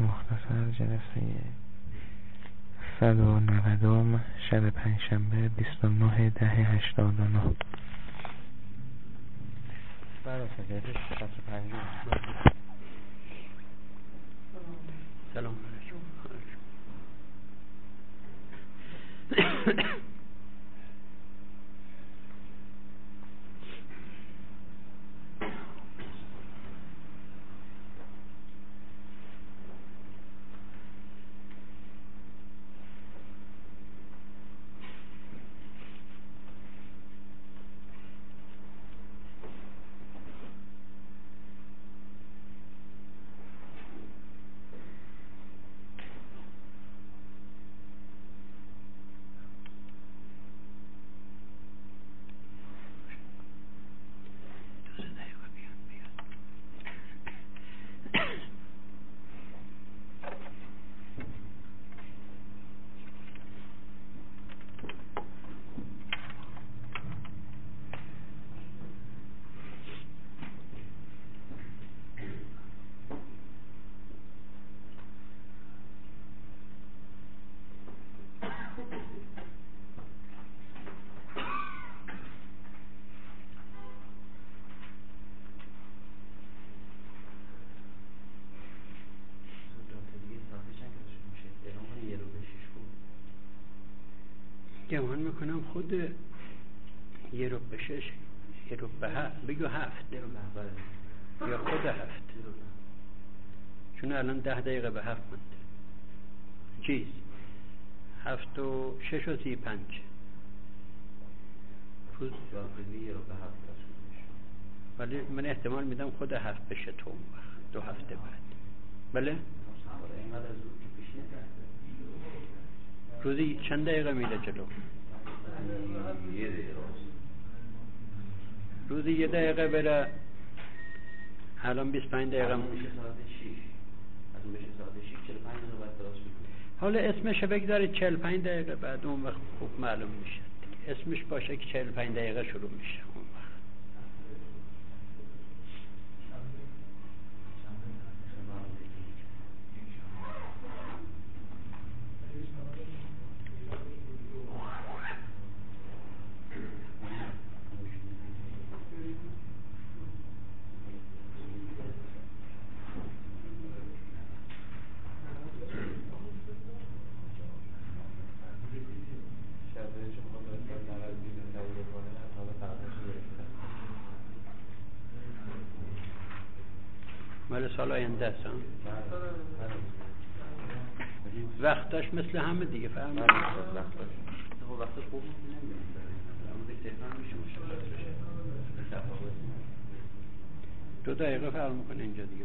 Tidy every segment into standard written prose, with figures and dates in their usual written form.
مختصر جلسه 190 شب پنجشنبه 29/10/89. سلام علیکم. گمان میکنم خود 1:06 1:07 بگو 7 یا خود 7 چون الان 10 دقیقه به 7 مونده چیز 7:06:35 روز ولی من احتمال میدم خود 7 بشه تو اون وقت 2 هفته بعد. بله روزی چند دقیقه میره جلو؟ روزی 1 دقیقه بره. الان 25 دقیقه میشه ساعت 6. از اون بشه ساعت 6 45 دقیقه بعد درست میکنه. حالا اسمش بگذارید 45 دقیقه بعد اون وقت خوب معلوم میشه. اسمش باشه که 45 دقیقه شروع میشه اون وقت. مال سال آینده است. وقتاش مثل همه دیگه فرق نداره. وقتاش خوب نمیاد. 2 دقیقه فرق میکنه اینجا دیگه.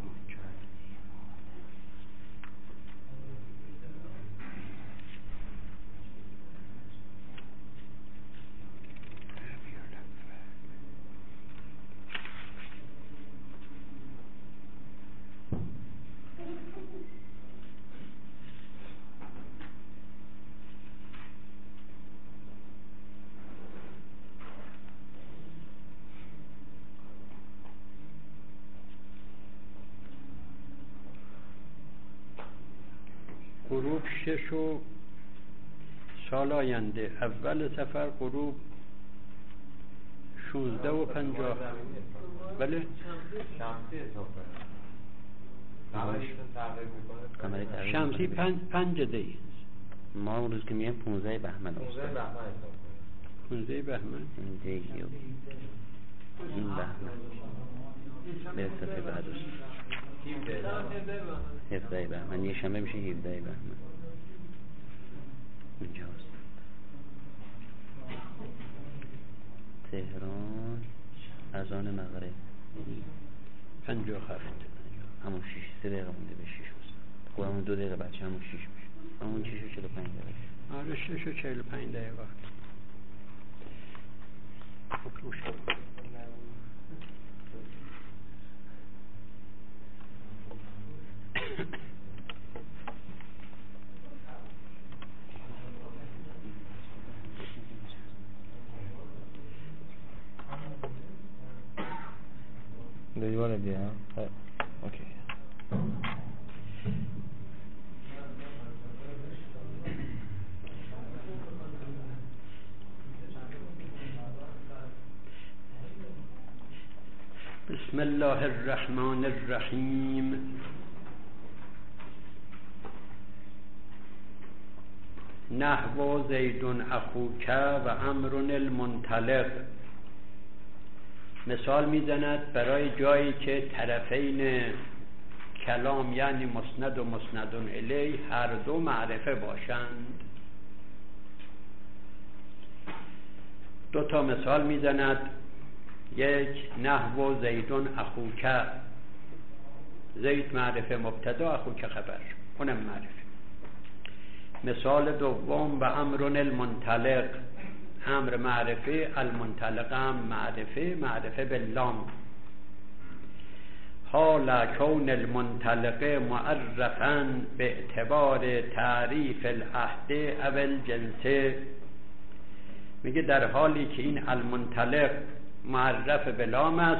غروب 6 و سال آینده اول سفر غروب 16:50. بله شمسی 5 دقیقه. ما اون روز که میگیم 15 بهمن 15 بهمن این دیگه این بهمن به صفحه بعدش 17 بهمن یه شنبه میشه 17 بهمن اینجاست. تهران اذان مغرب 57 همون 6 3 دقیقه مونده به 6 خب همون 2 دقیقه بعد همون 6 میشه همون 6:45 دقیقه. آره 6:45 دقیقه. Do you want to be okay. بسم الله الرحمن الرحیم. نحو زید اخوک و عمرو المنطلق. مثال میزند برای جایی که طرفین کلام یعنی مسند و مسند الیه هر دو معرفه باشند. دو تا مثال میزند. یک، نحو زید اخوک، زید معرفه مبتدا، اخوک خبر، اونم معرفه. مثال دوم، و عمرو المنطلق، امر معرفه، المنطلق هم معرفه باللام. حال کون المنطلق معرفا به اعتبار تعریف العهد او الجنس. میگه در حالی که این المنطلق معرف به لام است،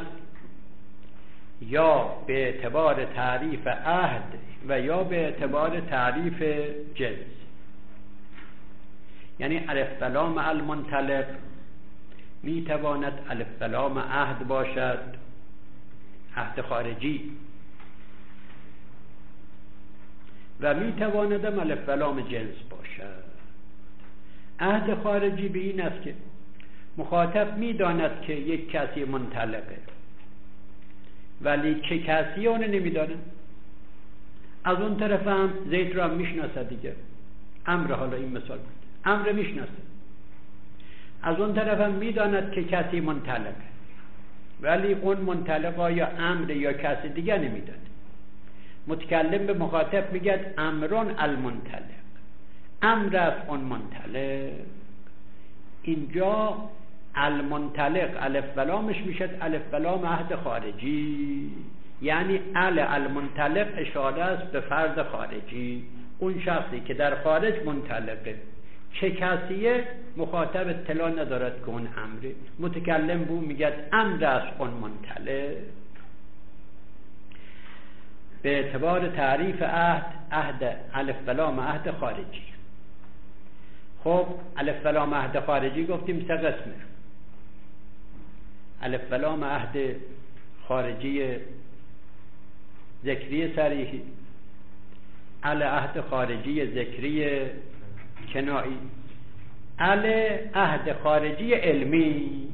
یا به اعتبار تعریف عهد و یا به اعتبار تعریف جنس. یعنی الف و لام المنطلق میتواند الف و لام عهد باشد، عهد خارجی، و میتواند الف و لام جنس باشد. عهد خارجی به این است که مخاطب میداند که یک کسی منطلقه، ولی چه کسی اون نمیدانه. از اون طرف هم زید را میشناسه دیگه، امر، حالا این مثال بود، امر میشناسه. از اون طرف هم میداند که کسی منطلقه، ولی اون منطلقه یا امر یا کسی دیگه نمیداند. متکلم به مخاطب میگه امرون المنطلق، امر است اون منطلق. اینجا المنطلق الف و لامش میشد الف و لام عهد خارجی، یعنی المنطلق اشاره است به فرد خارجی، اون شخصی که در خارج منطلقه. چه کسیه مخاطب اطلاع ندارد که اون امره. متکلم بو میگه امر است اون منطلق به اعتبار تعریف عهد الف و لام عهد خارجی. خب الف و لام عهد خارجی گفتیم سه قسمه. الف و لام عهد خارجی ذکری صریحی، عهد خارجی ذکری کنایی، عهد خارجی علمی.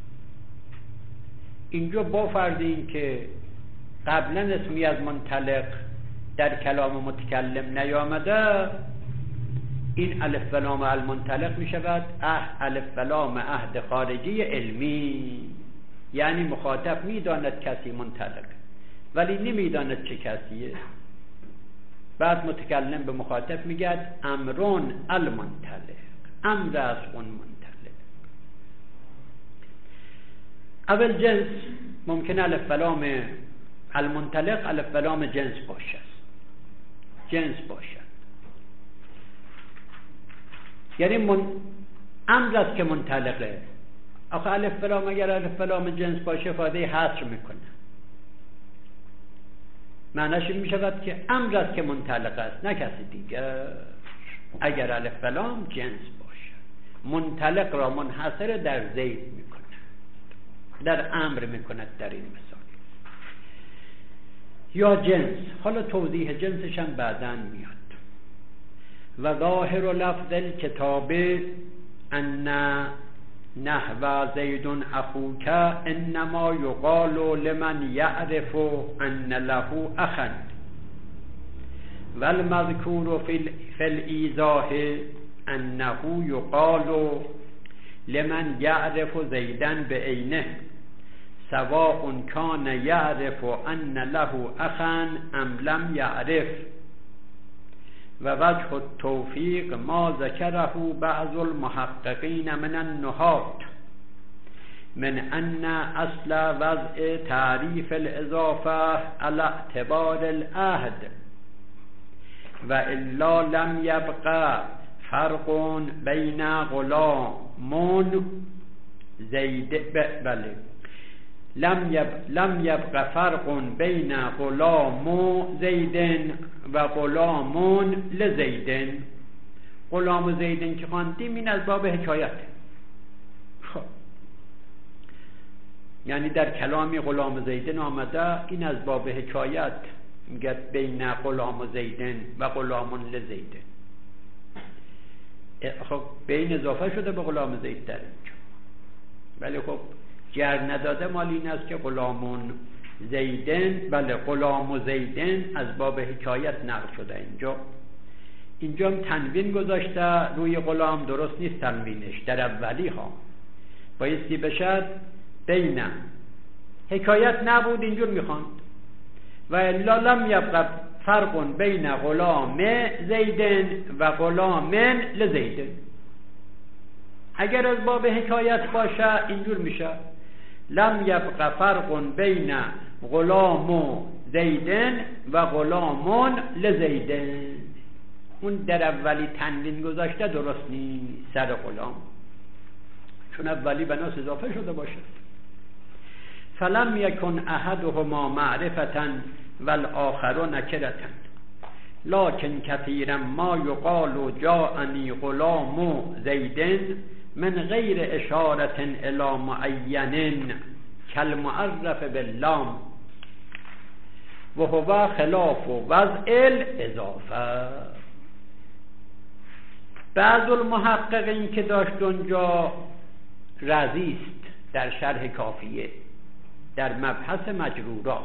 اینجا با فرض این که قبلا اسمی از منطلق در کلام متکلم نیامده، این الف و لام المنطلق می شود الف و لام عهد خارجی علمی، یعنی مخاطب می داند کسی منطلق ولی نمی داند چه کسیه. بعد متکلم به مخاطب می گه امرون المنطلق، امر از اون منطلق. اول جنس ممکن الف و لام المنطلق الف و لام جنس باشد، جنس باشد، یعنی امر است که منطلقه. آخه الف و لام اگر الف و لام جنس باشه فایده حصر میکنه، معنیش این میشود که امر است که منطلق است نه کسی دیگر. اگر الف و لام جنس باشه منطلق را منحصر در زید میکنه، در امر میکند در این مثال. یا جنس، حالا توضیح جنسش هم بعداً میاد. و ظاهر لفظ الکتاب ان نحو زید اخوک انما یقال لمن یعرف ان له اخا، والمذکور فی الایضاح انه یقال لمن یعرف زیدا بعینه سواء کان یعرف ان له اخا ام لم یعرف. و وجه التوفیق ما ذکره بعض المحققین من النحاة من ان اصل وضع تعریف الاضافه على اعتبار العهد و الا لم یبقى فرق بین غلام زید بله لم یبقى فرق بین غلام زید و غلام لزید. غلام زیدن که خواندیم این از باب حکایت. خب یعنی در کلامی غلام زیدن آمده، این از باب حکایت میگه بین غلام زیدن و غلام لزیدن. خب بین اضافه شده به غلام زید در اینجا، ولی خب جر نداده مال این است که غلامون زیدن، بله غلام و زیدن از باب حکایت نقل شده. اینجا هم تنوین گذاشته روی غلام، درست نیست تنوینش در اولی ها، بایستی بشد بین. حکایت نبود اینجور میخواند و الا لم یبقى فرق بین غلام زیدن و غلام لزیدن. اگر از باب حکایت باشه اینجور میشه لم یبقى فرق بین غلام زیدن و غلام لزیدن. اون در اولی تنوین گذاشته درست نیست سر غلام، چون اولی بناس اضافه شده باشه. فلم یکن احدهما معرفة والآخر نکرة لكن كثيرا ما يقال جاءني غلام زيد من غير اشارة الى معين كالمعرف باللام وهو خلاف وضع الاضافه. بعض المحققین که داشت اونجا رازی است در شرح کافیه در مبحث مجرورات،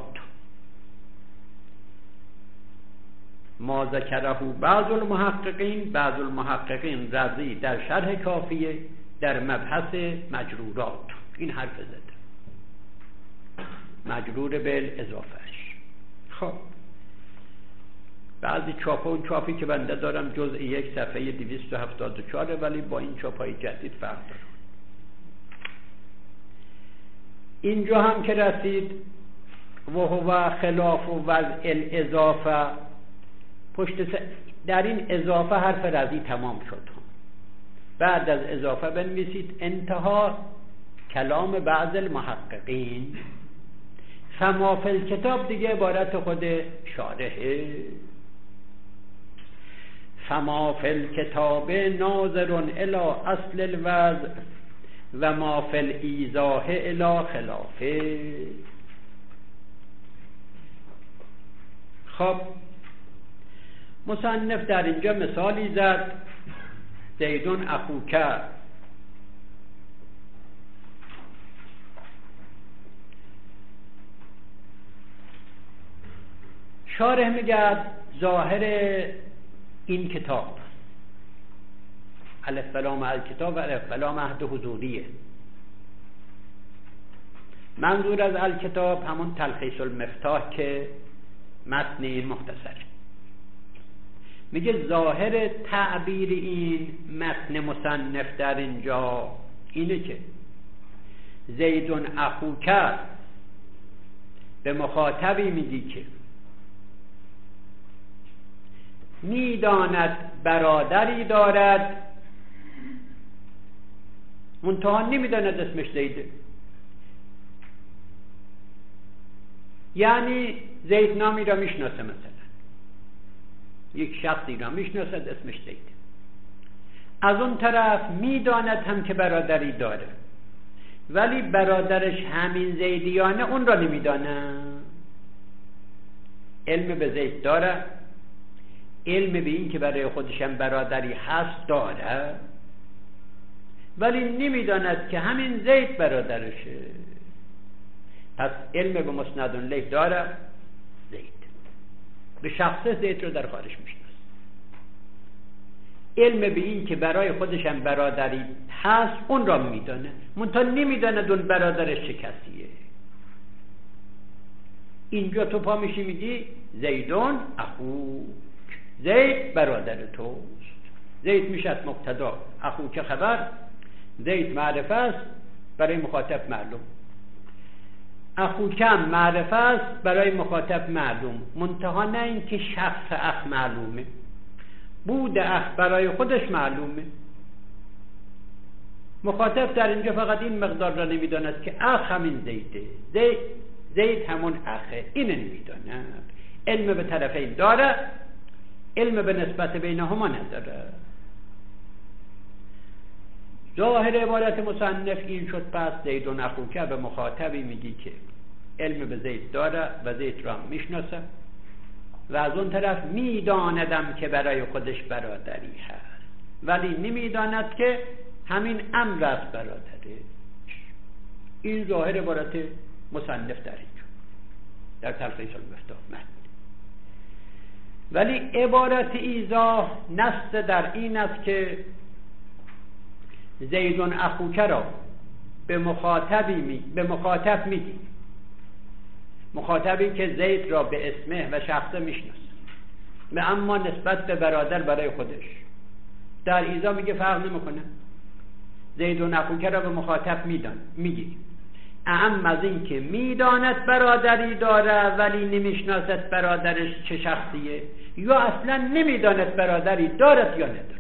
ما ذکره بعض المحققین رازی در شرح کافیه در مبحث مجرورات، این حرف زده مجرور بالاضافهش. خب بعضی چاپا، اون چاپی که بنده دارم جزء 1 صفحه 274 ولی با این چاپای جدید فرق داره. اینجا هم که رسید و هو خلاف و وضع الاضافه، در این اضافه حرف رضی تمام شد. بعد از اضافه بنویسید انتها کلام بعض المحققین. فما فی الکتاب دیگه عبارت خود شارحه. فما فی الکتاب ناظر الی اصل الوضع و ما فی الایضاح الی خلافه. خب مصنف در اینجا مثالی زد، زیدون اخوک. شارح میگه ظاهر این کتاب الف لام الکتاب و الف لام عهد حضوریه. منظور از الکتاب همون تلخیص المفتاح که متن این مختصره. میگه ظاهر تعبیر این متن مصنف در اینجا اینه که زیدون اخوک به مخاطبی میگی که میداند برادری دارد، منتها نمیداند اسمش زیده. یعنی زید نامی را میشناسه، مثلا یک شخصی را میشناسد اسمش زیده، از اون طرف میداند هم که برادری داره ولی برادرش همین زیدیانه اون را نمیدانه. علم به زید داره، علم به این که برای خودشم برادری هست داره، ولی نمیداند که همین زید برادرشه. پس علم به مسند الیه داره زید، به شخص زید رو در خارج میشناسه. علم به این که برای خودشم برادری هست اون را میدانه، منتها نمیداند اون برادرش چه کسیه. اینجا تو پا میشی میگی زیدون اخو، زید برادر توست. زید میشد مبتدا، اخو که خبر، زید معرفه است برای مخاطب معلوم، اخو کم معرفه است برای مخاطب معلوم، منتها نه این که شخص اخ معلومه، بود اخ برای خودش معلومه. مخاطب در اینجا فقط این مقدار را نمیداند که اخ همین زیده، زید همون اخه، این نمیداند. علم به طرفین داره، علم به نسبت بینهما نداره. ظاهر عبارت مصنف این شد پس زید اخوک به مخاطبی میگی که علم به زید داره و زید را میشناسه و از اون طرف میداندم که برای خودش برادری هست ولی نمیداند که همین امر است برادره. این ظاهر عبارت مصنف در اینجا در تلخیص المفتاح متن. ولی عبارت ایضاح نص در این است که زید اخوک را به مخاطب میگی، مخاطبی که زید را به اسمه و شخصه میشناسه و اما نسبت به برادر برای خودش. در ایضاح میگه فرق نمیکنه، زید اخوک را به مخاطب میگی اهم از این که میداند برادری داره ولی نمیشناسد برادرش چه شخصیه، یا اصلا نمیداند برادری دارد یا نداره.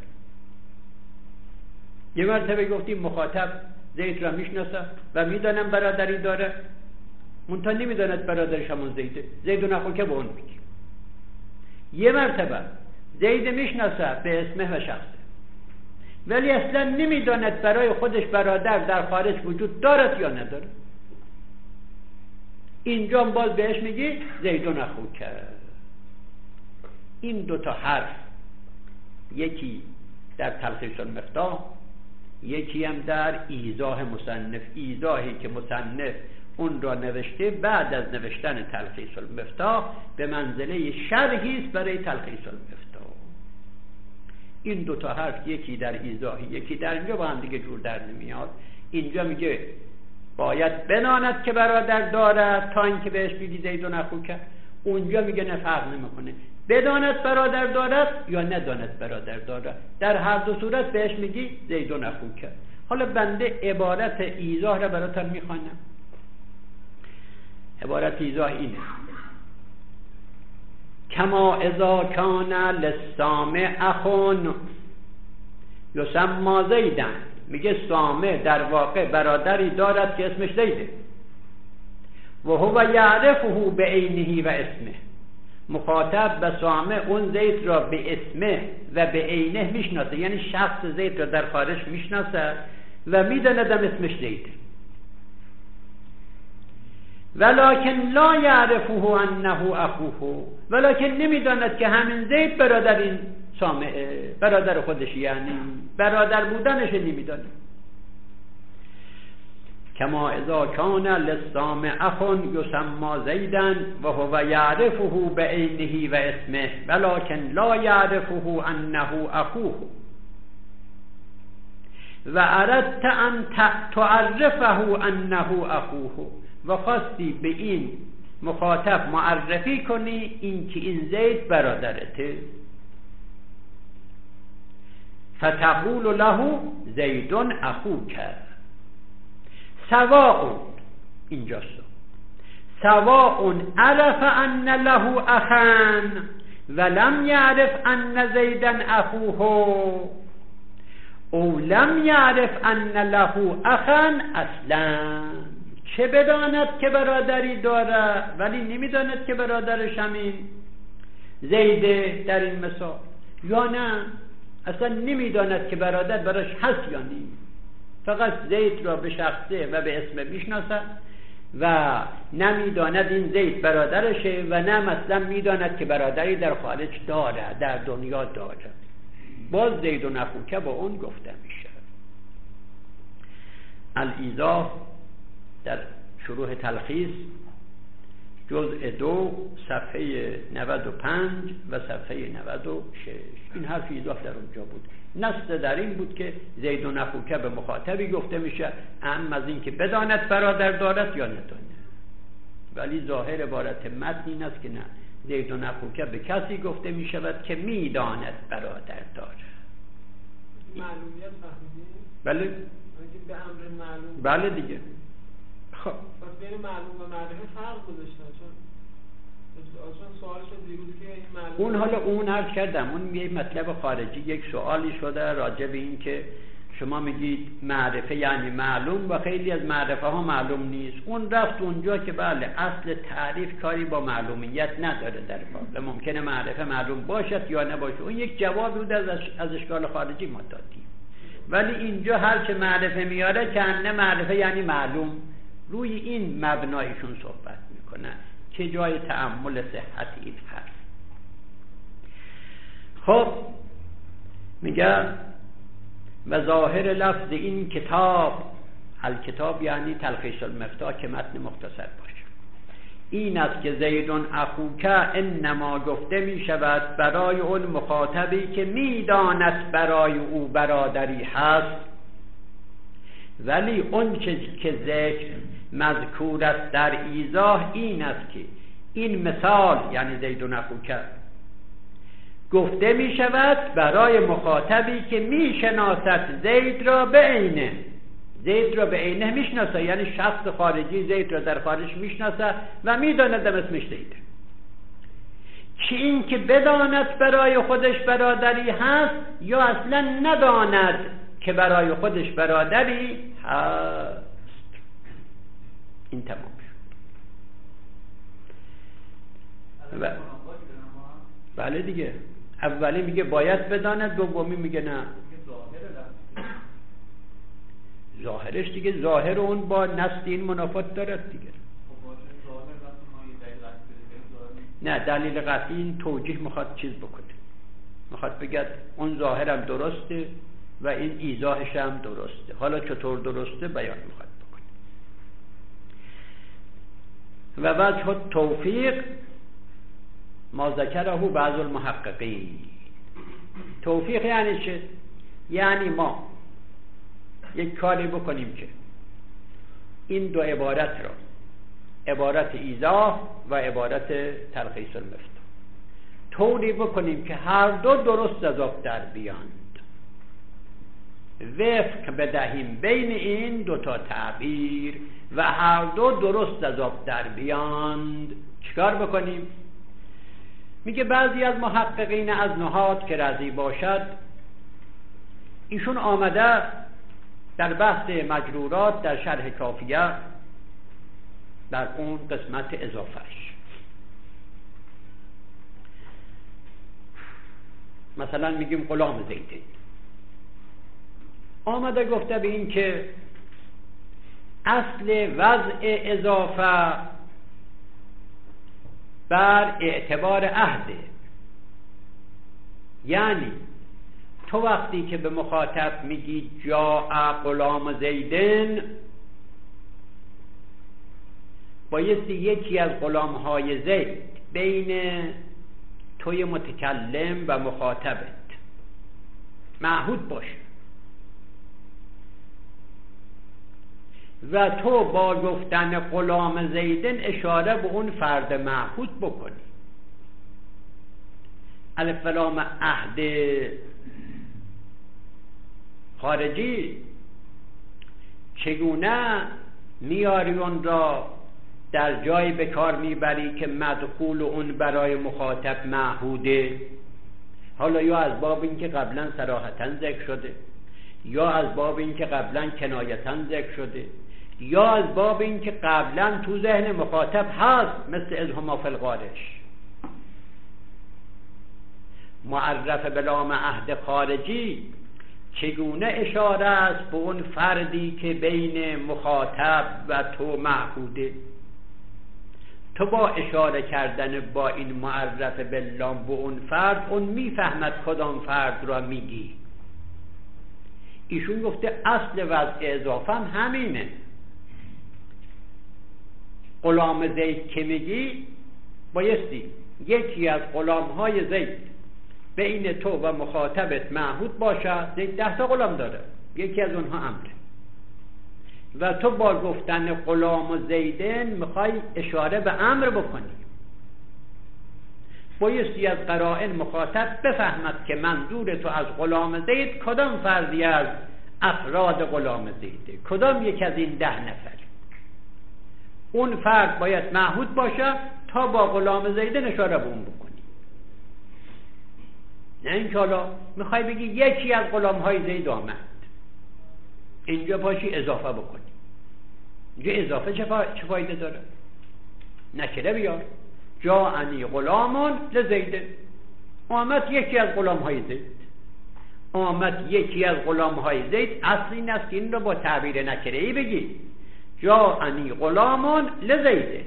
یه مرتبه گفتیم مخاطب زید را میشناسه و میدانم برادری داره، منتها نمیداند برادرش همون زیده، زید اخوک به اون میگی. یه مرتبه زید میشناسه به اسمه و شخصه ولی اصلا نمیداند برای خودش برادر در خارج وجود دارد یا نداره، اینجا باز بهش میگی زید اخوک. این دوتا حرف، یکی در تلخیص المفتاح، یکی هم در ایضاح مصنف، ایضاحی که مصنف اون را نوشته بعد از نوشتن تلخیص المفتاح به منزله شرحی است برای تلخیص المفتاح. این دوتا حرف، یکی در ایضاحی یکی در اینجا، با هم دیگه جور در نمیاد. اینجا میگه باید بناند که برادر دارد تا اینکه بهش بگی زید اخوک، اونجا میگه نه فرق نمیکنه بداند برادر دارد یا نداند برادر دارد، در هر دو صورت بهش میگی زید اخوک. حالا بنده عبارت ایضاح را براتون میخوانم. عبارت ایضاح اینه: کما اذا کان للسامع اخون یسمى زیدن. میگه سامع در واقع برادری دارد که اسمش زیده و هو یعرفه بعینه و اسمه. مخاطب به سامع اون زید را به اسمه و به عینه میشناسه، یعنی شخص زید را در خارج میشناسه و میداندم اسمش زیده، ولکن لا یعرفه انه اخوه، ولکن نمیداند که همین زید برادر این سامعه، برادر خودش، یعنی برادر بودنش نمیداند. کما اذا کان للسامع اخ یسمى زیدا و هو یعرفه بعینه و اسمه ولکن لا یعرفه انه اخوه و اردت ان تعرفه انه اخوه، و خواستی به این مخاطب معرفی کنی این که این زید برادرته، فتقول له زید اخوک سواء، اینجاست، سواء عرف ان له اخا ولم یعرف ان زیدا اخوه او لم یعرف ان له اخا اصلا. چه بداند که برادری داره ولی نمیداند که برادرش همین زیده در این مثال، یا نه اصلا نمیداند که برادر براش هست یا نیم، فقط زید را به شخصه و به اسم میشناسد و نمیداند این زید برادرشه و نه مثلا میداند که برادری در خارج داره، در دنیا داره. باز زید اخوک با اون گفته میشه. الایضاح در شروح تلخیص جزء 2 صفحه 95 و صفحه 96. این حرف ایضاح در اونجا بود. نص در این بود که زید اخوک به مخاطبی گفته میشه اهم از این که بداند برادر دارد یا نداند. ولی ظاهر عبارت متن این است که نه، زید اخوک به کسی گفته میشود که میداند برادر دارد. معلومیت فهمیدید؟ بله به امر معلوم. بله دیگه. خب پس بین معلوم و معرفه فرق گذاشتن، چون سوال شد دیروز که این معلوم اون حالا اون عرض کردم اون یه مطلب خارجی، یک سوالی شده راجع به این که شما میگید معرفه یعنی معلوم و خیلی از معرفه ها معلوم نیست. اون رفت اونجا که بله اصل تعریف کاری با معلومیت نداره در واقع، ممکنه معرفه معلوم باشد یا نباشه. اون یک جواب بود از اشکال خارجی ما دادیم. ولی اینجا هر چه معرفه میاره کنه معرفه یعنی معلوم، روی این مبنایشون صحبت میکنن که جای تأمل صحت این هست. خب میگه و ظاهر لفظ این کتاب، الکتاب یعنی تلخیص المفتاح که متن مختصر باشه، این است که زیدون اخوک انما گفته می شود برای اون مخاطبی که می داند برای او برادری هست، ولی اون که ذکر مذکور است در ایضاح این است که این مثال یعنی زیدون اخوک گفته می شود برای مخاطبی که می شناسد زید را به عینه، زید را به عینه می شناسد، یعنی شخص خارجی زید را در خارج می شناسد و می داند اسمش زیده. که این که بداند برای خودش برادری هست یا اصلا نداند که برای خودش برادری هست. این تمام شد. بله دیگه، اولی میگه باید بداند، دومی میگه نه. ظاهرش دیگه ظاهر اون با نص این منافات دارد دیگه. نه دلیل قطعی این توجیه میخواد چیز بکنه، میخواد بگه اون ظاهرم درسته و این ایضاحش هم درسته، حالا چطور درسته بیان میخواد بکنه. و وجه توفیق ما ذکره بعض المحققین. توفیق یعنی چه؟ یعنی ما یک کاری بکنیم که این دو عبارت را، عبارت ایضاح و عبارت تلخیص المفتاح، طوری بکنیم که هر دو درست از آب در بیاند، وفق بدهیم بین این دوتا تعبیر و هر دو درست از آب در بیاند. چیکار بکنیم؟ میگه بعضی از محققین از نحات که رضی باشد، ایشون آمده در بحث مجرورات در شرح کافیه در اون قسمت اضافهش، مثلا میگیم غلام زیدین، آمده گفته به این که اصل وضع اضافه بر اعتبار عهده، یعنی تو وقتی که به مخاطب میگی جاء غلام زیدن، بایستی یکی از غلامهای زید بین توی متکلم و مخاطبت معهود باشه و تو با گفتن غلام زیدن اشاره به اون فرد معهود بکنی. الف لام عهد خارجی چگونه میاری اون را در جای به کار میبری که مدخول اون برای مخاطب معهوده، حالا یا از باب این که قبلا صراحتاً ذکر شده، یا از باب این که قبلا کنایتاً ذکر شده، یا از باب این که قبلا تو ذهن مخاطب هست، مثل اذهما فی الغارش. معرف به لام عهد خارجی چگونه اشاره است به اون فردی که بین مخاطب و تو معهوده، تو با اشاره کردن با این معرف به لام به اون فرد، اون میفهمد کدام فرد را میگی. ایشون گفته اصل وضع اضافه هم همینه، غلام زید که میگی بایستی یکی از غلامهای زید بین تو و مخاطبت معهود باشه. زید 10 تا غلام داره، یکی از اونها امره، و تو با گفتن غلام زیدن میخوای اشاره به امر بکنی. بایستی از قرائن مخاطب بفهمد که منظور تو از غلام زید کدام فردی از افراد غلام زیده، کدام یک از این 10 نفر. اون فرد باید معهود باشه تا با غلام زیدن اشاره به اون بکنی. نه اینکه حالا میخوای بگی یکی از غلامهای زید آمد، اینجا پاشی اضافه بکنی. اینجا اضافه چه فایده داره؟ نکره بیار، جاءنی غلامون لزید، آمد یکی از غلامهای زید. آمد یکی از غلامهای زید، اصل این است که این رو با تعبیر نکره‌ای بگی جاءنی غلامون لزیده.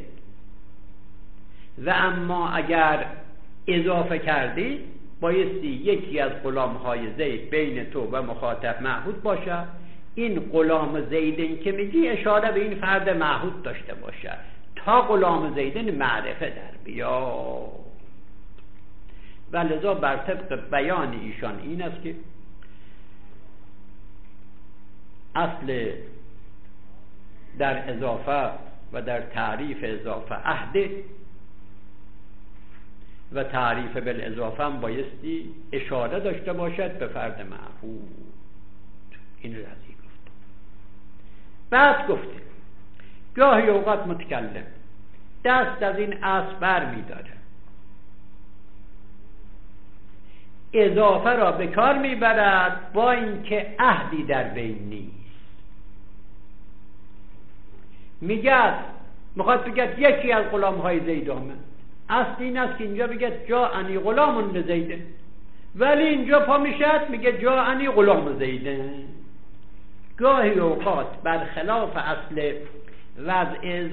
و اما اگر اضافه کردی بایستی یکی از غلامهای زید بین تو و مخاطب معهود باشه. این غلام زیدن که میگی اشاره به این فرد معهود داشته باشه تا غلام زیدن معرفه در بیا. و لذا بر طبق بیان ایشان این است که اصل در اضافه و در تعریف اضافه عهد و تعریف بالاضافه هم بایستی اشاره داشته باشد به فرد معهود. این رضی گفت. بعد گفته گاهی اوقات متکلم دست از این اصل بر می داره، اضافه را به کار می برد با اینکه عهدی در بین نیست. میخواد بگه یکی از غلامهای زید آمد، اصل این است که اینجا بگه جاءنی غلام لزیده، ولی اینجا پا میشد میگه جاءنی غلام زیده. گاهی اوقات برخلاف اصل وضع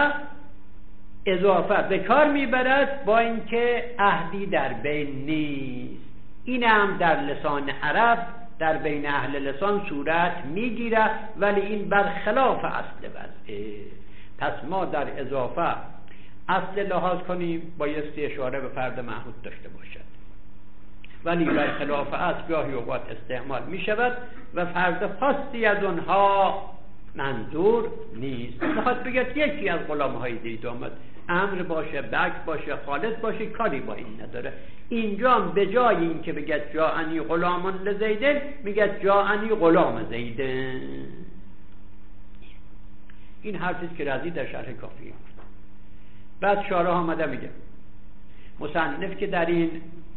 اضافه به کار میبرد با اینکه عهدی در بین نیست. این هم در لسان عرب در بین اهل لسان صورت میگیره، ولی این برخلاف اصل وضعه. پس ما در اضافه اصل لحاظ کنیم بایستی اشاره به فرد معهود داشته باشد، ولی برخلاف اصل گاهی اوقات استعمال می شود و فرد خاصی از اونها منظور نیست. میخواد بگه یکی از غلامهای زید آمد، امر باشه، بک باشه، خالد باشه، کاری با این نداره. اینجا هم به جای این که بگه جاءنی غلام لزیدن میگه جاءنی غلام زیدن. این حرفی که رضی در شرح کافیه. بعد شارح آمده میگه مصنف که در این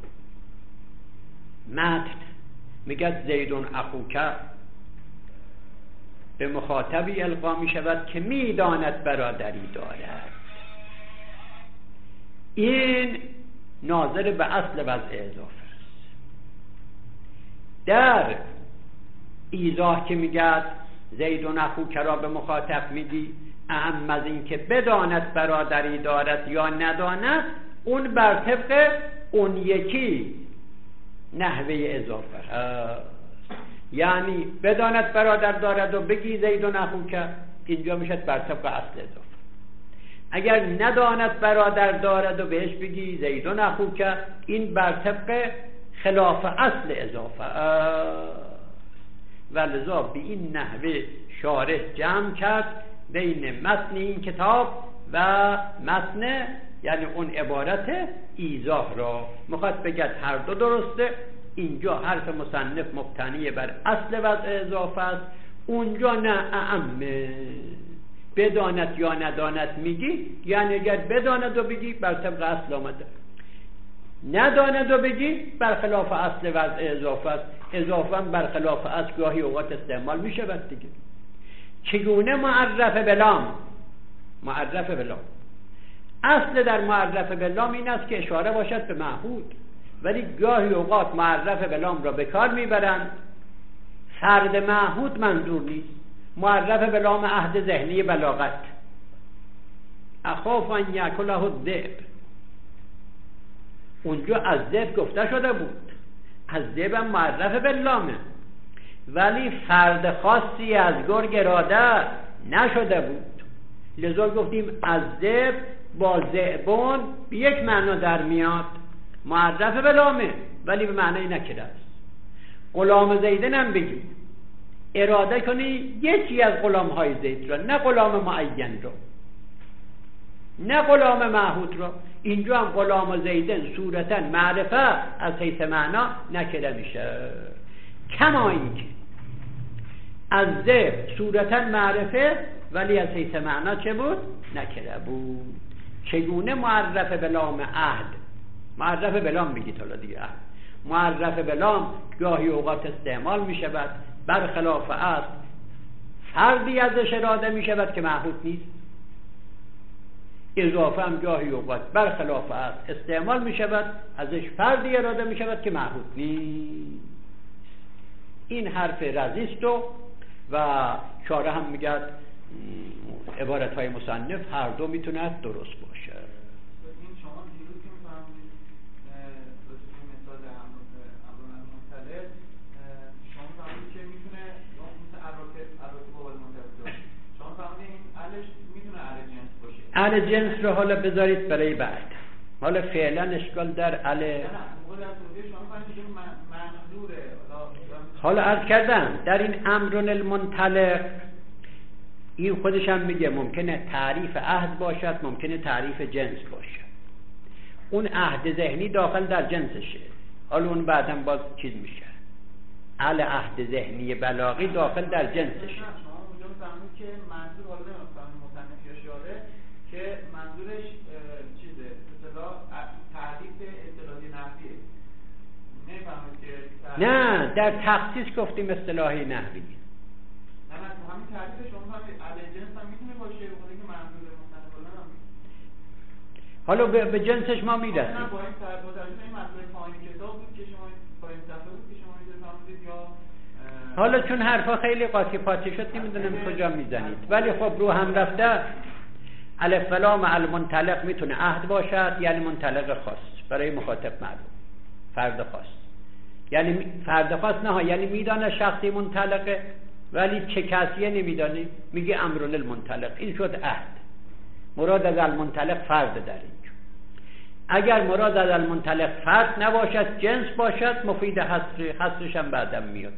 متن میگه زیدون اخوکه به مخاطبی القا می شود که میداند برادری دارد. این ناظر به اصل وضع اضافه است. در ایضاح که میگه زیدون اخوکه را به مخاطب میگی اهم از این که بداند برادری دارد یا نداند، اون بر طبق اون یکی نحوه اضافه هست. یعنی بداند برادر دارد و بگی زیدون اخوکه، اینجا میشد بر طبق اصل اضافه. اگر نداند برادر دارد و بهش بگی زیدون اخوکه، این بر طبق خلاف اصل اضافه و لذا به این نحوه شارح جمع کرد بین متن این کتاب و متن یعنی اون عبارت ایضاح را. میخواد بگه هر دو درسته. اینجا حرف مصنف مبتنی بر اصل وضع اضافه است، اونجا نه اعمه. بداند یا نداند میگی، یعنی اگر بداند و بگی بر طبق اصل آمده، نداند و بگی برخلاف اصل وضع اضافه است. اضافه هم برخلاف اصل گاهی اوقات استعمال میشود دیگه. چگونه معرف بلام؟ معرف بلام اصل در معرف بلام این است که اشاره باشد به معهود، ولی گاهی اوقات معرف بلام را به کار میبرند، فرد معهود منظور نیست. معرف بلام عهد ذهنی بلاغت، اخاف ان یاکله الذئب، اونجا از ذئب گفته شده بود، از ذئب هم معرف بلامه، ولی فرد خاصی از گرگ اراده نشده بود. لذا گفتیم از ذئب با ذئبون به یک معنا در میاد، معرف بلامه ولی به معنی نکره است. غلام زیدن هم بگیم، اراده کنی یکی از غلامهای زید را، نه غلام معین را، نه غلام معهود را. اینجا هم غلام زیدن صورتا معرفه از حیث معنا نکره میشه، کما اینکه از ذئب صورتا معرفه ولی از حیث معنا چه بود؟ نکره بود. چگونه معرف بلام عهد، معرف بلام بگید حالا دیگه عهد، معرف بلام گاهی اوقات استعمال می شود برخلاف اصل، فردی ازش اراده می شود که معهود نیست. اضافه هم گاهی اوقات برخلاف اصل استعمال می شود، ازش فردی اراده می شود که معهود نیست. این حرف رضیست و شارع هم میگه عبارت های مصنف هر دو میتونه درست باشه. این شما دیروز که میفرمایید لطفاً مثال امر منطلق شما فهمید که میتونه مثل اراده بابل منطلق شما فهمید این علش میتونه ال جنس باشه. ال جنس رو حالا بذارید برای بعد. حالا فعلا اشکال در ال حالا عرض کردم در این امر المنطلق این خودش هم میگه ممکنه تعریف عهد باشد، ممکنه تعریف جنس باشد. اون عهد ذهنی داخل در جنسشه، حالا اون بعداً باز چیز میشه. عهد ذهنی بلاغی داخل در جنسشه. شما اونجا فهمید که منظور حالا نمیفهمید مصنف یا شارع که منظورش چیزه اصطلاح تعریف اصطلاحی نحویه. نمیفهمید که نه در تخصیص گفتیم اصطلاحی نحوی. نه همین تعریف شما فهمید عدد جنس هم میتونه باشه اونی که منظور مصنف هم. حالا به جنسش ما میرسیم. نه با این تعریف این مسئله پایین کتاب بود که شما با این صفحه بود که شما اینجا فهمیدید یا حالا چون حرفا خیلی قاطی پاتی شد نمیدونم کجا میزنید، ولی خب رو هم رفته الف لام المنطلق میتونه عهد باشد، یعنی منطلق خاص برای مخاطب معلوم، فرد خاص، یعنی فرد خاص نه، یعنی میدانه شخصی منطلقه ولی چه کسیه نمیدانه، میگه امر للمنطلق. این شد عهد. مراد از المنطلق فرد در اینجا. اگر مراد از المنطلق فرد نباشد جنس باشد مفید حصرش هم بعدم میاد.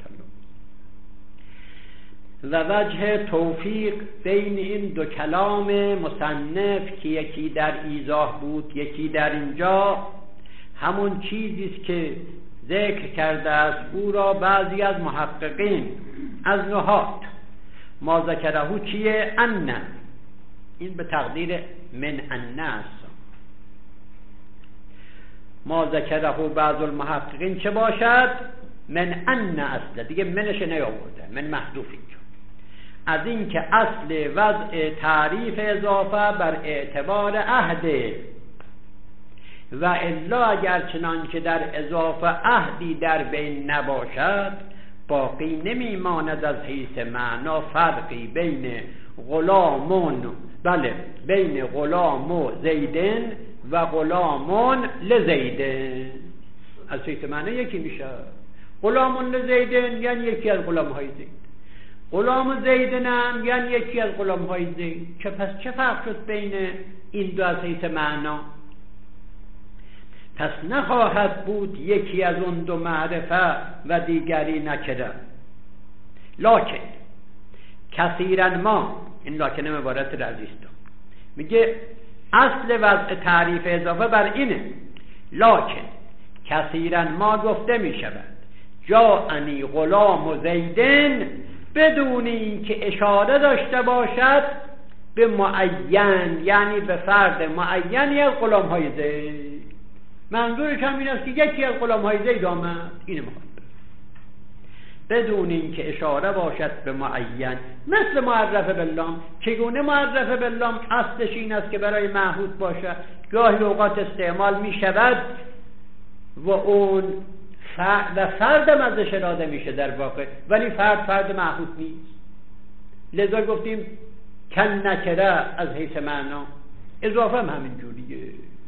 و وجه توفیق بین این دو کلام مصنف که یکی در ایضاح بود یکی در اینجا همون چیزیست که ذکر کرده است. او را بعضی از محققین از نحات ما ذکرهو چیه؟ ان، این به تقدیر من ان است. ما ذکرهو بعض المحققین چه باشد؟ من ان اصل، دیگه منش نیاورده، من محذوف اینجا. از این که اصل وضع تعریف اضافه بر اعتبار عهده و الا اگر چنان که در اضافه عهدی در بین نباشد باقی نمیماند از حیث معنا فرقی بین غلامون، بله بین غلام و زیدن و غلامون لزیدن. از حیث معنا یکی میشه. غلامون لزیدن یعنی یکی از غلام های زید، غلام زیدن هم یعنی یکی از غلام های زید. پس چه فرق شد بین این دو از حیث معنا؟ پس نخواهد بود یکی از اون دو معرفه و دیگری نکره. لکن کثیرا ما، این لکن عبارت رضیست، میگه اصل وضع تعریف اضافه بر اینه. لکن کثیرا ما گفته میشود جاءنی غلام و زیدن بدون این که اشاره داشته باشد به معین، یعنی به فرد معینی از غلام های زید. منظورش هم این است که یکی از غلام های زید آمد، اینه میخواد بدون این که اشاره باشد به معین، مثل معرف باللام. چگونه معرف باللام اصلش این است که برای معهود باشه، گاهی اوقات استعمال می شود و اون فردم ازش اراده میشه در واقع، ولی فرد معهود نیست. لذا گفتیم کن نکره از حیث معنا، اضافه هم همین جوریه.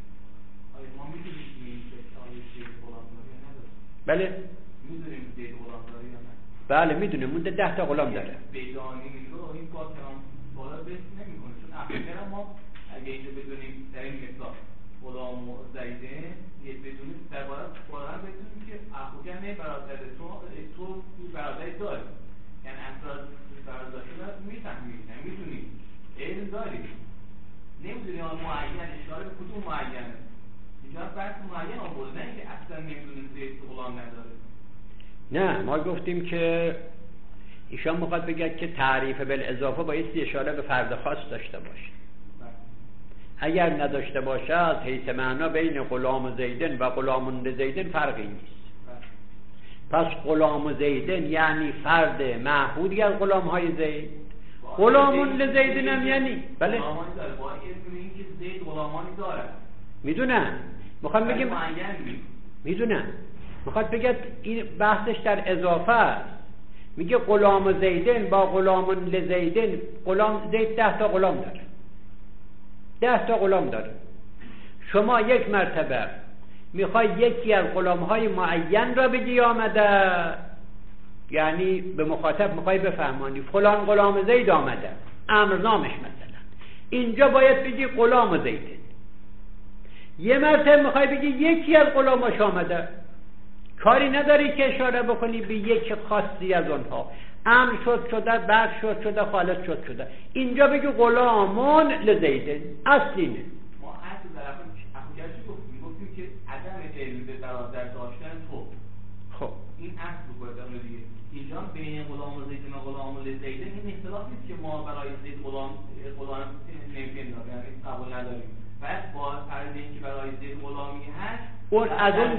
بله میدونیم زید غلام داره یا نه؟ بله میدونیم، مونده 10 تا غلام داره. بدانی رو این کار تمام بالا بس نمیکنه، چون اخیرا ما اگه اینو بدونیم در این مثال غلام و زیده یه بدونیم درباره قرآن بدونیم که اخوکن برادر تو برادر داری، یعنی افراد برادر رو میفهمیم، میدونیم، علم داریم، نمیدونیم آن معین اشاره به کدوم معینه. اینجا بحث معین آورده، نه اینکه اصلا نمیدونیم زید غلام نداره. نه، ما گفتیم که ایشان میخواد بگه که تعریف بالاضافه بایستی اشاره به فرد خاص داشته باشه. اگر نداشته باشه از حیث معنا بین غلام و زیدن و غلامون لزیدن فرقی نیست. پس غلام و زیدن یعنی فرد معهودی از غلام های زید، غلامون لزیدن هم یعنی بله غلامانی داره، با این که زید غلامانی داره. میدونم، میخوام بگم میدونم، میخواد بگه این بحثش در اضافه است. میگه غلام زیدن با غلام لزیدن، غلام زید 10 تا غلام داره، 10 تا غلام داره. شما یک مرتبه میخوای یکی از غلامهای معین را بگی آمده، یعنی به مخاطب میخوای بفهمانی فلان غلام زید آمده، امرنامش مثلا، اینجا باید بگی غلام زیدن. یه مرتبه میخوای بگی یکی از غلاماش آمده، کاری نداری که اشاره بکنی به یک خاصی از اونها، امر شده، بعد شده، خالص شده. اینجا بگی غلامون لزیدن. اصلینه ما اصل در اخوگرشی گفتیم که عدم علم به برادر داشتن تو، خب این اصل رو باید دیگه. اینجا بین غلام زیدن و غلام لزیدن این اختلاف نیست که ما برای زید غلام نمی‌کنیم، یعنی قبول نداریم. بعد با فرض اینکه برای زید غلامی هست، اون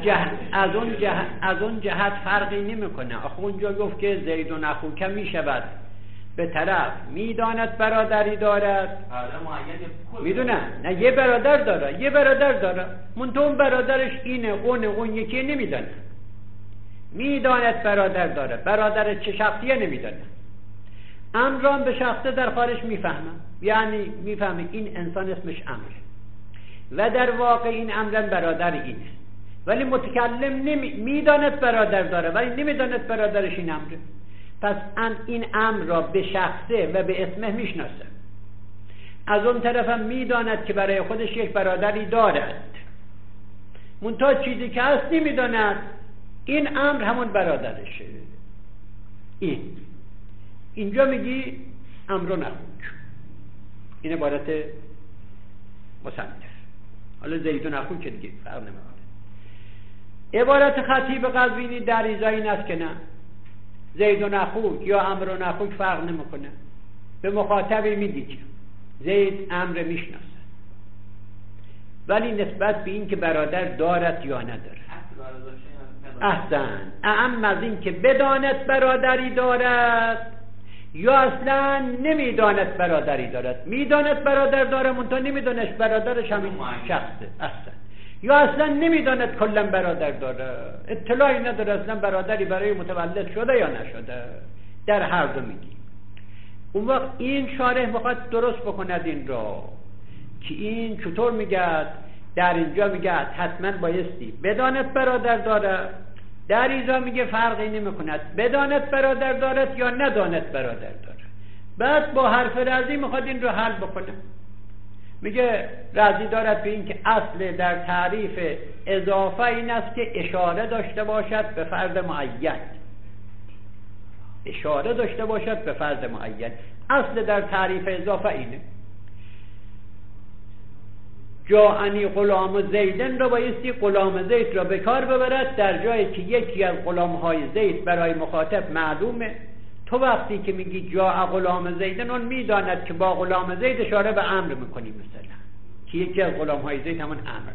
از اون جهت فرقی نمیکنه. آخه اونجا گفت که زید و نخوک میشود به طرف میداند برادری دارد، میدونه نه یه برادر داره منتها اون برادرش اینه، اون یکی نمیدانه، میداند برادر داره، برادر چه شخصیه نمیدانه. امران به شخصه در خارج میفهمه، یعنی میفهمه این انسان اسمش امره و در واقع این امرن برادر اینه، ولی متکلم میداند برادر داره ولی نمیداند برادرش این امره. پس این امر را به شخصه و به اسمه میشناسه، از اون طرف هم میداند که برای خودش یک برادری دارد، منتها چیزی که هست نمیداند این امر همون برادرشه. اینجا میگی امر و نخوک، این عبارت مصنف. حالا زید و نخوک که دیگه فرق نمیکنه. عبارت خطیب قزوینی در ایزا این است که نه، زید و نخوک یا امر و نخوک فرق نمیکنه. به مخاطبی میگی که زید امر میشناسه، ولی نسبت به این که برادر دارد یا نداره، احسن اعم از این که بداند برادری دارد یا اصلا نمیداند برادری دارد. میداند برادر داره منتها نمیداند برادرش همین شخصه، احسن. یا اصلا نمیداند کلا برادر داره، اطلاعی نداره اصلا برادری برای متولد شده یا نشده. در هر دو میگی. اون وقت این شارح میخواد درست بکند این را که این چطور میگه، در اینجا میگه حتما بایستی بداند برادر داره، در اینجا میگه فرقی نمی کند بداند برادر دارد یا نداند برادر داره. بعد با حرف رضی میخواد این رو حل بکنه. میگه رضی دارد به این که اصل در تعریف اضافه این است که اشاره داشته باشد به فرد معین، اشاره داشته باشد به فرد معین. اصل در تعریف اضافه اینه. جاءنی غلام زیدن را بایستی غلام زید را به کار ببرد در جایی که یکی از غلامهای زید برای مخاطب معلومه. تو وقتی که میگی جاء غلام زیدن، اون میداند که با غلام زید اشاره به امر میکنی، مثلا که یکی از غلامهای زید همون امر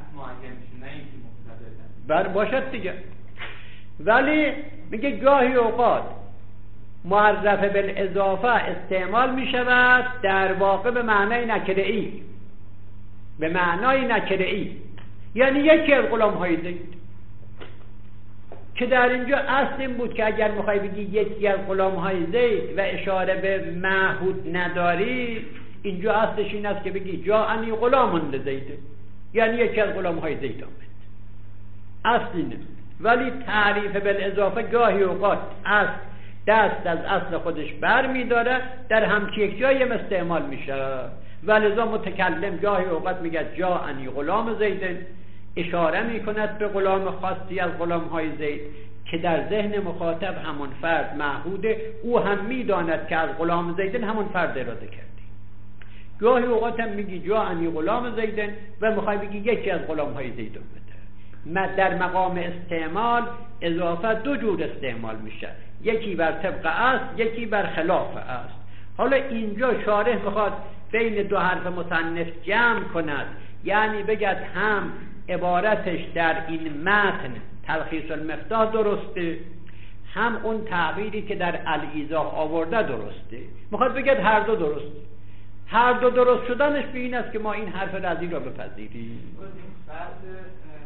بر باشد دیگه. ولی میگه گاهی اوقات معرف بالاضافه استعمال میشود در واقع به معنای نکره‌ای، به معنای نکره‌ای، یعنی یکی از غلام‌های زید، که در اینجا اصل این بود که اگر میخوای بگی یکی از غلام‌های زید و اشاره به معهود نداری، اینجا اصلش این است که بگی جاءنی غلام لزید، یعنی یکی از غلام‌های زید آمد. اصل اینه. ولی تعریف بالاضافه گاهی اوقات اصل دست از اصل خودش بر می‌داره، در همچین یک جایی هم استعمال میشه. ولذا متکلم گاهی اوقات میگه جاءنی غلام زیدن، اشاره میکند به غلام خاصی از غلام‌های زید که در ذهن مخاطب همون فرد معهوده، او هم میداند که از غلام زیدن همون فرد اراده کردی. گاهی اوقات هم میگی جاءنی غلام زیدن و میخوای بگی یکی از غلام‌های زید اومده. در مقام استعمال اضافه دو جور استعمال میشه، یکی بر طبق است، یکی بر خلاف است. حالا اینجا شارح میخواد بین دو حرف مصنف جمع کند، یعنی بگد هم عبارتش در این متن تلخیص المفتاح درسته، هم اون تعبیری که در الایضاح آورده درسته. میخواد بگد هر دو درسته. هر دو درست شدنش به این است که ما این حرف رضی را بپذیریم. فرد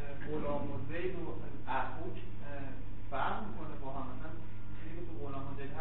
غلام و زید و اخوک فرق میکنه با هم، مثلا چیزی که تو غلام و زید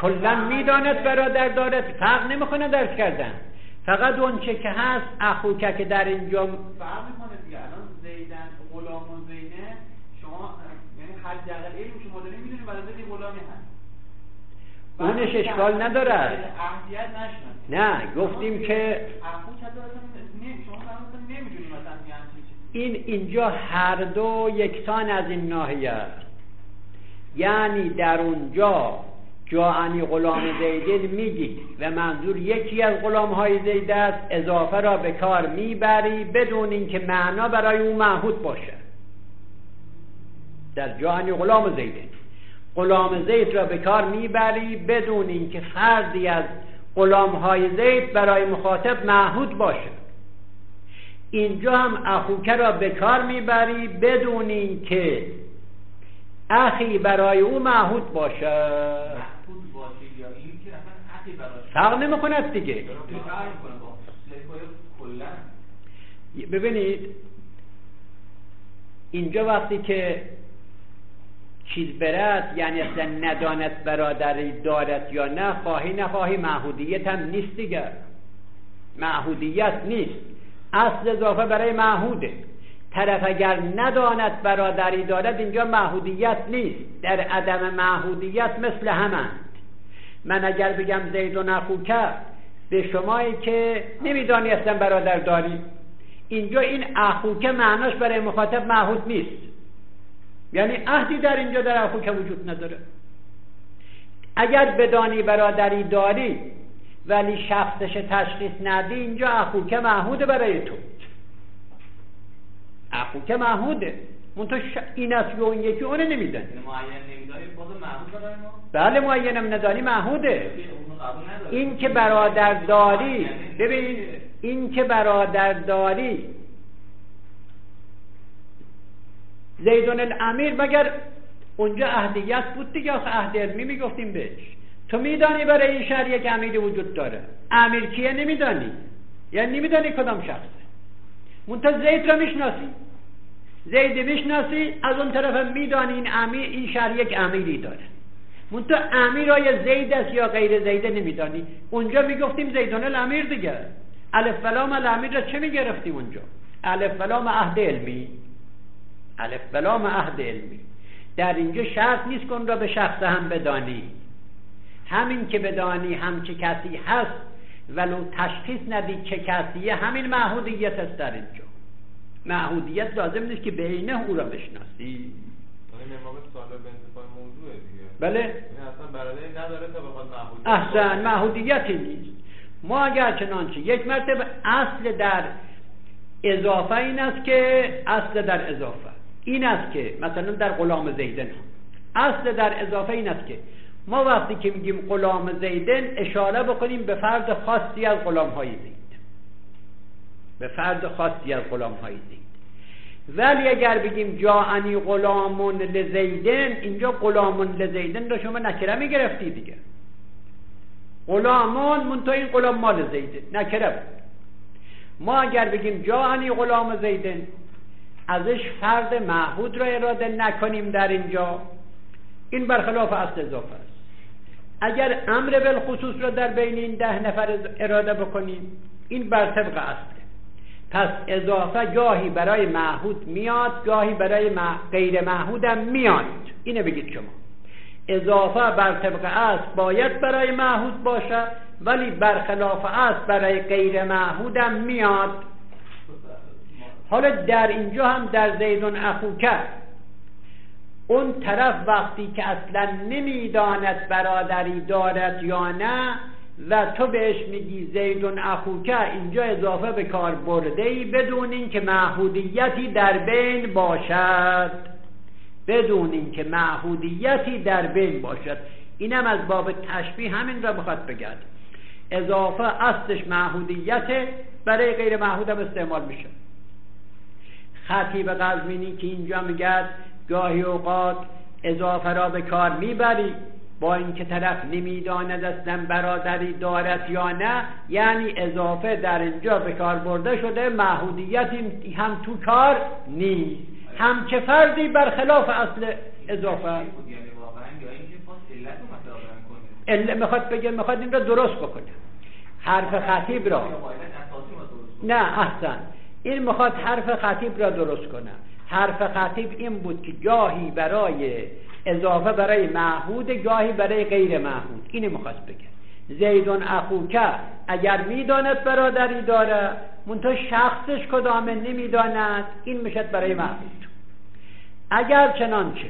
کلا میداند برادر دارد، فرق نمیکنه درس کردن. فقط اون چه که هست اخوکه که در اینجا فرق میکنه دیگه. الان زیدن غلام و زینه شما یعنی هر دقیقه علم شما دارین میدونید برادر یه غلامی هست، اونش اشکال نداره. اهمیت نشنه. نه گفتیم که اخو چطور شما مثلا نمیدونید مثلا اینجا هر دو یکسان از این ناحیه است. یعنی در اونجا جاءنی غلام زیدین میگی و منظور یکی از غلام های زید است، اضافه را به کار میبری بدون اینکه معنا برای اون معهود باشه. در جاءنی غلام زیدین غلام زید را به کار میبری بدون اینکه فردی از غلام های زید برای مخاطب معهود باشه. اینجا هم اخوکه را به کار میبری بدون اینکه اخی برای او معهود باشه. معهود باشه یا این که اصلا اخی براش فرق نمی‌کند دیگه. فرق می‌کنه با کلا. ببینید اینجا وقتی که چیز برد یعنی اصلا ندانت برادری دارد یا نه، خواهی نخواهی معهودیت هم نیست دیگه. معهودیت نیست، اصل اضافه برای معهوده. طرف اگر نداند برادری دارد اینجا معهودیت نیست. در عدم معهودیت مثل همند. من اگر بگم زیدون اخوکه به شمایی که نمیدانی اصلا برادر داری، اینجا این اخوکه معناش برای مخاطب معهود نیست. یعنی عهدی در اینجا در اخوکه وجود نداره. اگر بدانی برادری داری ولی شخصش تشخیص ندی، اینجا اخوکه معهوده برای تو. اخوکه معهوده. منتها این است و اون یکی اونه نمیدن. معین نمیدانی باز معهود برای ما؟ بله معینم ندانی معهوده. این که برادر داری، ببین این که برادر داری زیدون الامیر، مگر اونجا عهدیت بود دیگه، آخه عهد علمی میگفتیم بهش. تو میدانی برای این شهر یک امیر وجود داره. امیر کیه نمیدانی، یعنی نمیدانی کدام شخصه. منتها زید را میشناسی، زید میشناسی، از اون طرف میدانی این امیر این شهر یک امیری داره. منتها امیر آیا زید است یا غیر زیده نمیدانی. اونجا میگفتیم زیدون الامیر دیگه. الف و لام الامیر را چه میگرفتیم اونجا؟ الف و لام عهد علمی. الف و لام عهد علمی. در اینجا شرط نیست که اون را به شخص هم بدانی. همین که بدانی هم چه کسی هست ولو تشخیص ندی چه کسیه، همین معهودیت است در اینجا. معهودیت لازم نیست که بینه او را بشناسی. این امام صالح به انتفاع موضوعه دیگه. بله. این اصلا برادری نداره تا بخواد معهودیت. احسن، معهودیتی نیست. ما اگر چنانچه یک مرتبه اصل در اضافه این است که اصل در اضافه این است که مثلا در غلام زیدن اصل در اضافه این است که ما وقتی که میگیم غلام زیدن اشاره بکنیم به فرد خاصی از غلام های زید، به فرد خاصی از غلام های زید. ولی اگر بگیم جاءنی غلامون لزیدن، اینجا غلامون لزیدن رو شما نکره میگرفتی دیگه. غلامون منتها این غلام مال زیدن نکره بود. ما اگر بگیم جاءنی غلام زیدن، ازش فرد معهود را اراده نکنیم در اینجا، این برخلاف اصل اضافه است. اگر امر بالخصوص را در بین این 10 نفر اراده بکنیم، این بر طبق اصله. پس اضافه گاهی برای معهود میاد، گاهی برای غیر معهود هم میاد. اینو بگید شما. اضافه بر طبق اصل باید برای معهود باشه، ولی برخلاف اصل برای غیر معهود هم میاد. حالا در اینجا هم در زیدون اخوکه، اون طرف وقتی که اصلا نمیداند برادری دارد یا نه و تو بهش میگی زیدون اخوکه، اینجا اضافه به کار برده‌ای بدون اینکه معهودیتی در بین باشد، بدون اینکه معهودیتی در بین باشد. اینم از باب تشبیه همین را بخواد بگد. اضافه اصلش معهودیت، برای غیر معهود هم استعمال میشه. خطیب قزوینی که اینجا میگه گاهی اوقات اضافه را به کار میبری با اینکه طرف نمیداند اصلا برادری دارد یا نه، یعنی اضافه در اینجا به کار برده شده، معهودیت هم تو کار نیست، هم که فردی برخلاف اصل اضافه. میخواد بگه میخواد این را درست بکنه. حرف خطیب را نه احسن، این میخواد حرف خطیب را درست کنه. حرف خطیب این بود که گاهی برای اضافه برای معهود، گاهی برای غیر معهود. اینو میخواست بگه زیدون اخوکه اگر میداند برادری داره منتها شخصش کدامه نمیداند، این میشد برای معهود. اگر چنانچه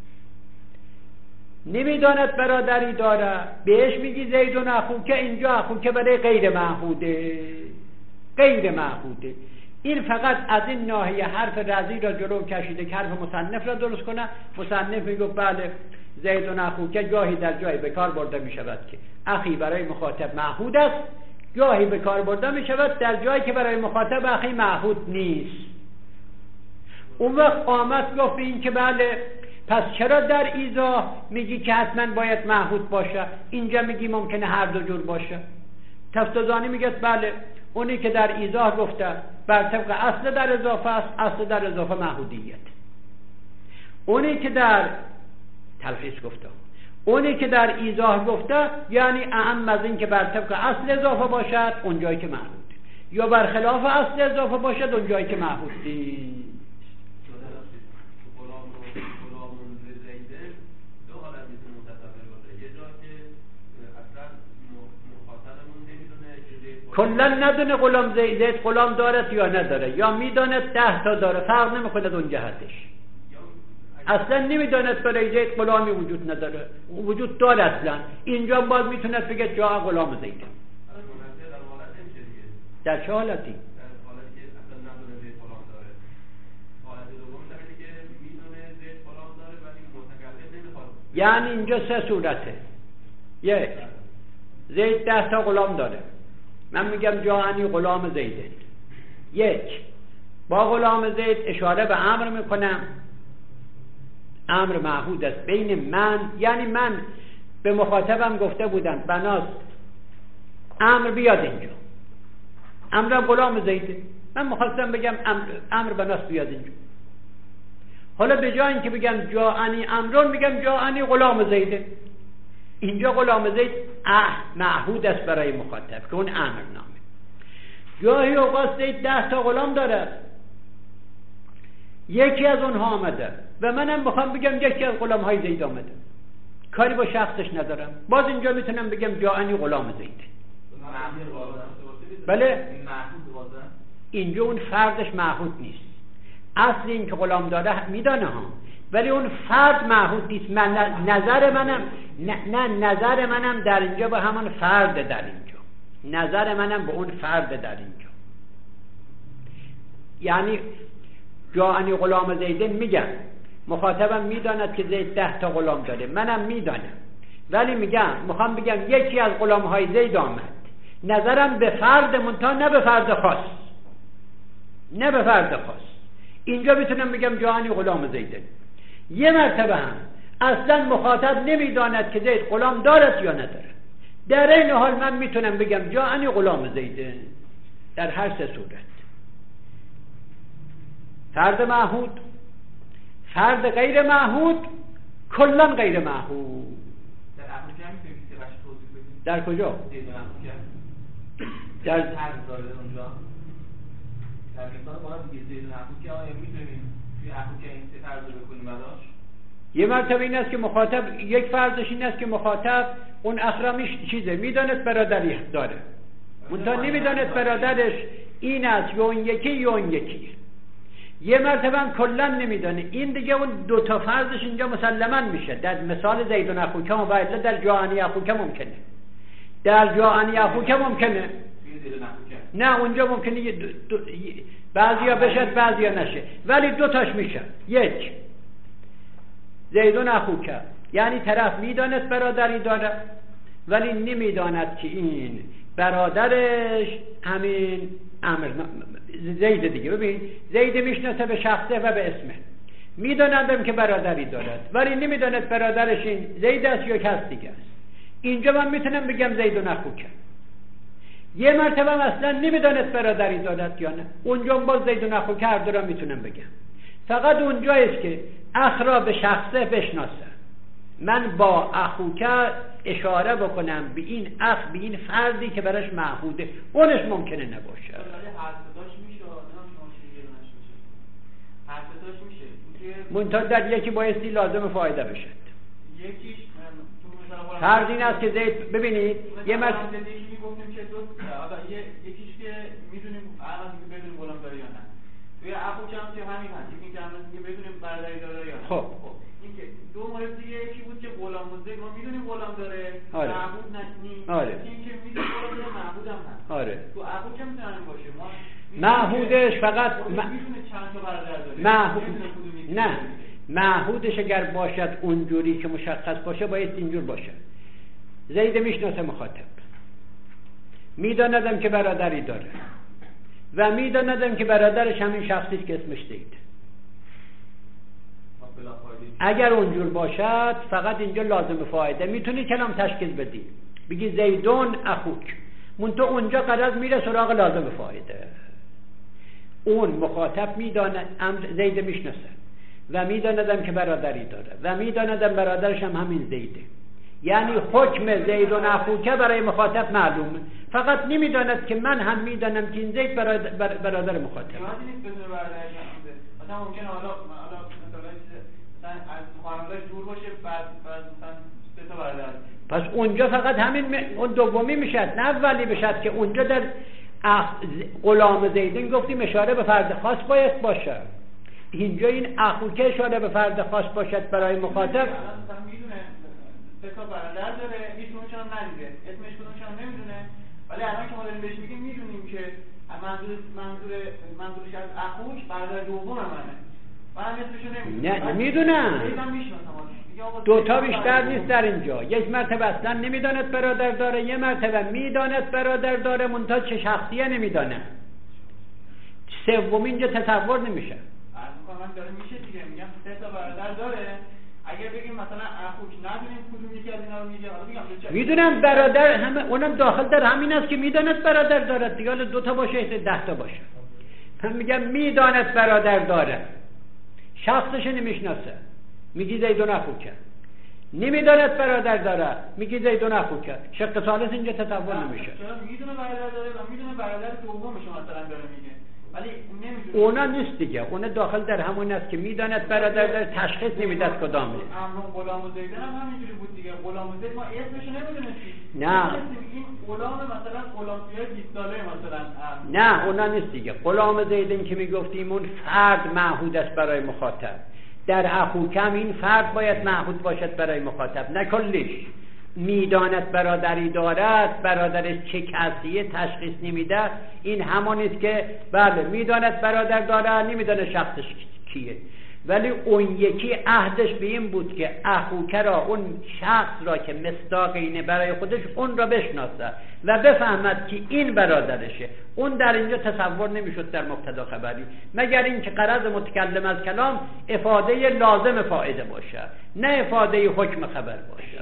نمیداند برادری داره بهش میگی زیدون اخوکه، اینجا اخوکه برای غیر معهوده. غیر معهوده. این فقط از این ناحیه حرف رضی را جلو کشیده که حرف مصنف را درست کنه. مصنف میگه بله زیدون اخوکه گاهی در جایی به کار برده می شود که اخی برای مخاطب معهود است، گاهی به کار برده می شود در جایی که برای مخاطب اخی معهود نیست. اون وقت قامت گفت این که بله پس چرا در ایضاح میگی که حتما باید معهود باشه، اینجا میگی ممکنه هر دو جور باشه؟ تفتزانی میگه بله اونی که در ایضاح گفته بر طبق اصل در اضافه است، اصل در اضافه معهودیت. اونی که در تلخیص گفته، اونی که در ایضاح گفته یعنی اعم از این که بر طبق اصل اضافه باشد اونجایی که معهود، یا برخلاف اصل اضافه باشد اونجایی که معهود نیست. کلا ندونه غلام زید غلام دارد یا نداره، یا میداند 10 تا داره، فرق نمیکنه اون جهتش. اصلا نمیداند برای زید غلامی وجود نداره، وجود داره اصلا. اینجا باز میتونه بگه جا غلام زیده. در چه حالتی؟ یعنی اینجا 3 صورته. 1 زید 10 تا غلام داره، من میگم جاعنی غلام زیده. 1 با غلام زید اشاره به امر میکنم، امر معهود است بین من، یعنی من به مخاطبم گفته بودم بناس امر بیاد اینجا، امرم غلام زیده، من میخواستم بگم امر بناس بیاد اینجا. حالا به جای اینکه بگم جاعنی امرون میگم جاعنی غلام زیده. اینجا غلام زید معهود است برای مخاطب که اون امر نامه. گاهی اوقات زید 10 تا غلام داره، یکی از اونها آمده و منم میخوام بگم یکی از غلام های زید آمده، کاری با شخصش ندارم، باز اینجا میتونم بگم جاعنی غلام زیده. بله اینجا اون فردش معهود نیست. اصل این که غلام داره میدانه ها، ولی اون فرد معهود نیست. من نظر منم در اینجا به همون فرد در اینجا، نظر منم به اون فرد در اینجا. یعنی جاعنی غلام زیدن میگم، مخاطبم میداند که زید 10 تا غلام داره، منم میدانم، ولی میخوام بگم یکی از غلام های زید آمد، نظرم به فرد منتها نه به فرد خاص، نه به فرد خاص. اینجا میتونم بگم جاعنی غلام زیدن. یه مرتبه هم اصلا مخاطب نمیداند که زید غلام دارد یا نداره، در این حال من میتونم بگم جاعنی غلام زیده. در هر 3 صورت، فرد معهود، فرد غیر معهود، کلا غیر معهود. در کجا؟ در مثال باید دیگه زیدون اخوکه آیا میتونیم توی اخوکه این 3 فرض رو بکنیم براش؟ یه مرتبه این است که مخاطب، یک فرضش این است که مخاطب اون اخرامیش چیزه میداند برادری داره، منتها نمیداند برادرش این است یا اون یکی یا اون یکی. یه مرتبه هم کلا نمیدانه، این دیگه اون 2 تا فرضش اینجا مسلما میشه. در مثال زیدون اخوکه و الا در جاعنی اخوکه ممکنه، در جاعنی اخوکه ممکنه، نه اونجا ممکنه بعضیا بشه بعضیا نشه، ولی 2 تاش میشه. 1 زیدون اخوکه یعنی طرف میداند برادری داره ولی نمیداند که این برادرش همین امر زید دیگه. ببین زید میشناسه به شخصه و به اسمه، میداندم که برادری دارد ولی نمیداند برادرش این زید است یا کس دیگه است. اینجا من میتونم بگم زیدون اخوکه. یه مرتبه اصلا نمیداند برادری دارد یا نه، اونجا باز زیدون اخوکه هر دو را میتونم بگم. فقط اونجاییست که اخ را به شخصه بشناسه، من با اخوک اشاره بکنم به این اخ، به این فردی که براش معهوده، اونش ممکنه نباشه. منتها در یکی بایستی لازم فایده بشه. یکیش فرض این است که زید، ببینید یه مرد میگفتیم که یکیش که میدونیم الان بدونیم غلام داره یا نه، توی اخوک هم که همین هست، یکی که هم بدونیم برادری داره یا نه. خب این که دو مورد دیگه، یکی بود که غلام زید ما میدونیم غلام داره، معبود نیست. آره. این که میدونیم غلام داره، معبود هم هست. آره. تو اخوک هم میتونن باشه. ما معهودش فقط میدونه چند تا برادر داره. نه، معهودش اگر باشد اونجوری که مشخص باشه باید اینجور باشه. زید میشناسه مخاطب، میداندم که برادری داره و میداندم که برادرش همین شخصی که اسمش زید. اگر اونجور باشد فقط اینجا لازم فایده میتونی کلام تشکیل بدی، بگی زیدون اخوک، منتها اونجا قرار میره سراغ لازم فایده. اون مخاطب میداند زید میشناسه و میداندم که برادری داره و میداندم برادرش هم همین زیده، یعنی حکم زیدون اخوکه برای مخاطب معلومه، فقط نمیداند که من هم میدانم که این زید برادر مخاطب. مثلا ممکنه حالا مثلا از خانواده دور باشه، بعد مثلا سه تا برادر، پس اونجا فقط همین اون دومی میشد نه اولی بشد، که اونجا در غلام زیدین گفتیم اشاره به فرد خاص باید باشه، اینجا این اخوکه اشاره به فرد خاص باشد برای مخاطب. مثلا میدونه سه تا برادر داره، هیچ کدومش هم ندیده، اسمش کدومش هم نمیدونه، ولی الان که ما داریم بهش میگیم میدونیم که منظورش از اخوک برادر دوم منه. من اسمشو نمیدونم. نه میدونم. دوتا بیشتر نیست در اینجا. یک مرتبه اصلا نمیداند برادر داره، یه مرتبه میداند برادر داره منتها چه شخصیه نمیدانه. سوم اینجا تصور نمیشه. من داره میشه دیگه، میگم سه تا برادر داره. اگر بگیم مثلا اخوک ندونیم کدوم یکی از اینا رو میگه، حالا میگم میدونم برادر همه، اونم داخل در همین است که میداند برادر داره دیگه، حالا 2 تا باشه 10 تا باشه. من میگم میداند برادر داره، شخصش نمیشناسه، میگی زیدون اخوکه. نمیداند برادر داره، میگی زیدون اخوکه. شق ثالث اینجا تصور نمیشه. چرا میدونه برادر داره و میدونه برادر دومش مثلا داره میگه، ولی نمیدونه. اونا نیست دیگه، اونا داخل در همون است که میداند برادر داره، تشخیص نمیده از کدامه. امر غلام زید هم همینجوری بود دیگه. غلام زید ما اسمش نمیدونیم چی. نه. این غلام مثلا غلام زید 20 ساله مثلا. نه اونا نیست دیگه. غلام زیدن که میگفتیم اون فرد معهود است برای مخاطب. در اخوکم این فرد باید معهود باشد برای مخاطب، نه کلیش. میداند برادری دارد، برادرش چه کسیه تشخیص نمیده، این همونیست که بله میداند برادر دارد، نمیداند شخصش کیه، ولی اون یکی عهدش به این بود که اخوکه را، اون شخص را که مصداق اینه برای خودش، اون را بشناسه و بفهمد که این برادرشه. اون در اینجا تصور نمیشد در مبتدا خبری، مگر این که غرض متکلم از کلام افاده لازم فایده باشه، نه افاده حکم خبر باشه.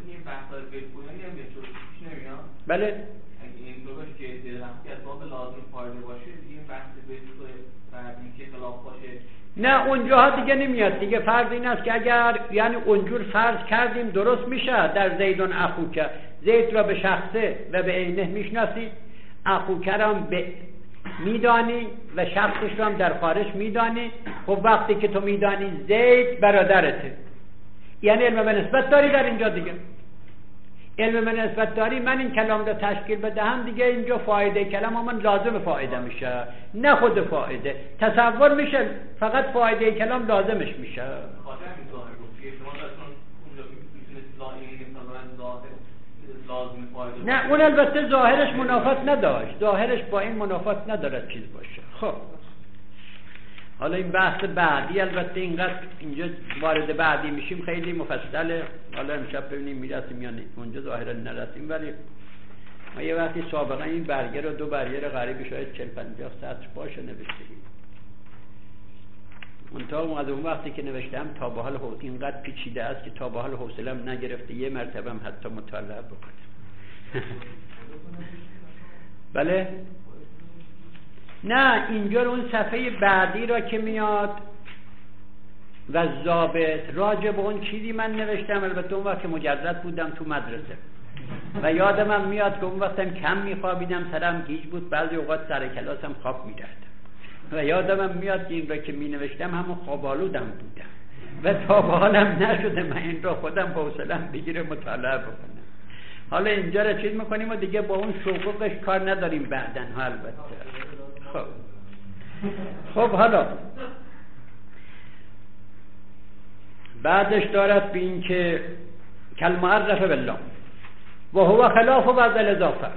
بله اگه این دوگاش که درختی از باب لازم فایده باشه، دیگه بحث به فرضی که خلاف باشه. نه اونجاها دیگه نمیاد دیگه. فرض این است که اگر یعنی اونجور فرض کردیم درست میشه در زیدون اخوکه، زید را به شخصه و به عینه میشناسی، اخوکه را به میدانی و شخصش را هم در خارج میدانی. خب وقتی که تو میدانی زید برادرته، یعنی علم به نسبت داری در اینجا دیگه. علم به نسبت داری، من این کلام رو تشکیل بدهم دیگه، اینجا فایده کلام من لازم فایده میشه، نه خود فایده. تصور میشه فقط فایده کلام لازمش میشه. نه اون البته ظاهرش منافات نداشت، ظاهرش با این منافات ندارد چیز باشه. خب حالا این بحث بعدی، البته اینقدر اینجا وارد بعدی میشیم خیلی مفصله، حالا امشب ببینیم میرسیم یا نه، اونجا ظاهرا نرسیم. ولی ما یه وقتی سابقا این برگه رو 2 برگه غریبی شاید 40-50 سطر باشه نوشتیم. منتها از اون وقتی که نوشتم تا به حال اینقدر پیچیده است که تا به حال حوصله‌ام نگرفته یه مرتبه هم حتی مطالعه بکنم. بله؟ نه اینجا اون صفحه بعدی را که میاد و ضابط راجع به اون چیزی من نوشتم. البته اون وقت مجرد بودم تو مدرسه و یادم میاد که اون وقتم کم میخوابیدم، سرم گیج بود، بعضی اوقات سر کلاسم خواب می‌رفتم و یادم میاد که این را که مینوشتم همون خوابالودم بودم و تا به حالم نشده من این را خودم با حوصله‌ام بگیره مطالعه بکنم. حالا اینجا را چیز میکنیم و دیگه با اون شوقش کار نداریم بعدن ها. البته خب حالا بعدش دارد به این که کالمعرف بالله و هو خلاف وضع الاضافه.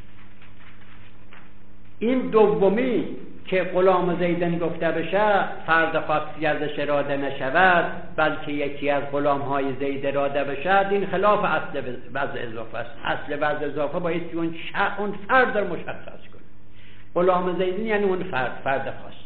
این دومی که غلام زیدن گفته بشه فرد خاصی ازش اراده نشود بلکه یکی از غلام های زید اراده بشه، این خلاف اصل وضع اضافه است. اصل وضع اضافه باید که اون فرد رو مشخص کنه. غلام زیدن یعنی اون فرد خاص.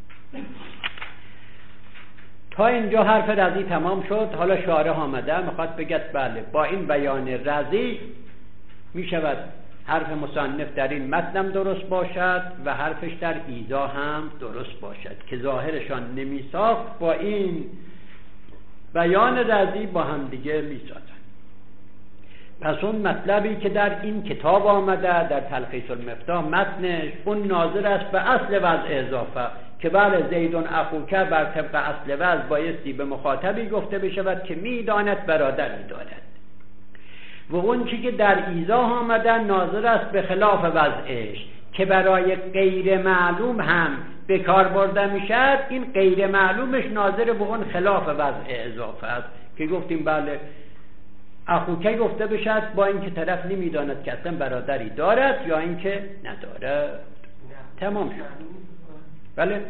تا اینجا حرف رضی تمام شد. حالا شارح آمده میخواد بگه بله با این بیان رضی میشود حرف مصنف در این متنم درست باشد و حرفش در ایضاح هم درست باشد که ظاهرشان نمیساخت با این بیان رضی با هم دیگه میسازن. پس اون مطلبی که در این کتاب آمده در تلخیص المفتاح متنش اون ناظر است به اصل وضع اضافه که بله زیدون اخوکه بر طبق اصل وضع بایستی به مخاطبی گفته بشود که میداند برادری دارد و اون چی که در ایضاح آمده ناظر است به خلاف وضعش که برای غیر معلوم هم به کار برده میشد. این غیر معلومش ناظر به اون خلاف وضع اضافه است که گفتیم بله اخوکه گفته بشد با اینکه طرف نمیداند که اصلا برادری دارد یا اینکه ندارد. تمام شد. بله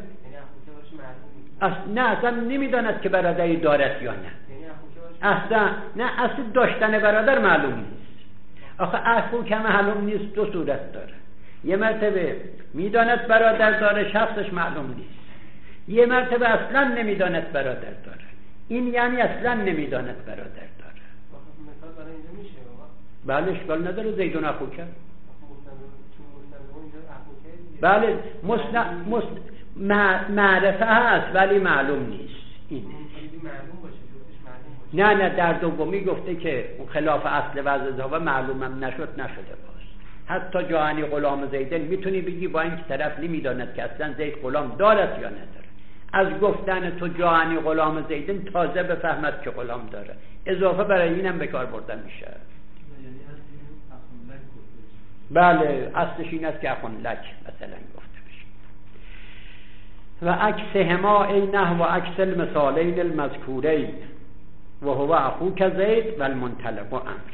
نه اصلا نمیداند که برادری دارد یا نه. اصلا نه اصلا داشتن برادر معلوم نیست. آخه اخوکه معلوم نیست، دو صورت داره. یه مرتبه میداند برادر داره شخصش معلوم نیست، یه مرتبه اصلا نمیداند برادر داره. این یعنی اصلا نمیداند برادر داره. مثال برای اینجا میشه بله اشکال نداره. زیدون اخوکه بله معرفه هست ولی معلوم نیست. این نه در دومی گفته که خلاف اصل وضع اضافه معلومم نشده باز. حتی جهانی غلام زیدن میتونی بگی با اینکه طرف نمیداند که اصلا زید غلام دارد یا نداره، از گفتن تو جهانی غلام زیدن تازه بفهمد که غلام داره. اضافه برای اینم به کار برده میشه. بله اصلش این است که اخون لک مثلا گفته بشه. و عکسهما اینه و عکس المثالین المذکورین و هو اخوک زید و المنطلق امر.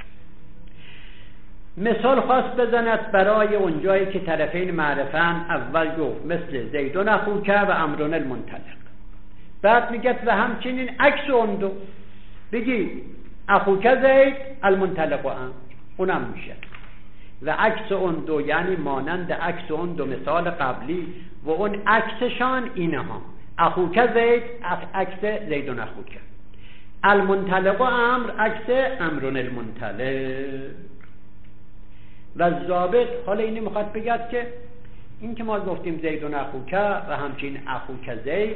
مثال خاص بزند برای اونجایی که طرفین معرفن. اول گفت مثل زیدون اخوک و امرون المنطلق. بعد میگه و همچنین عکس اون دو بگی اخوک زید المنطلق امر اونم میشه. و عکس اون دو یعنی مانند عکس اون دو مثال قبلی و اون عکسشان اینها اخوک زید عکس زیدون اخوک، المنطلق امر عکس امرون المنطلق. و ضابط حالا اینی میخواد بگید که این که ما گفتیم زیدون اخوک و همچنین اخوک زید،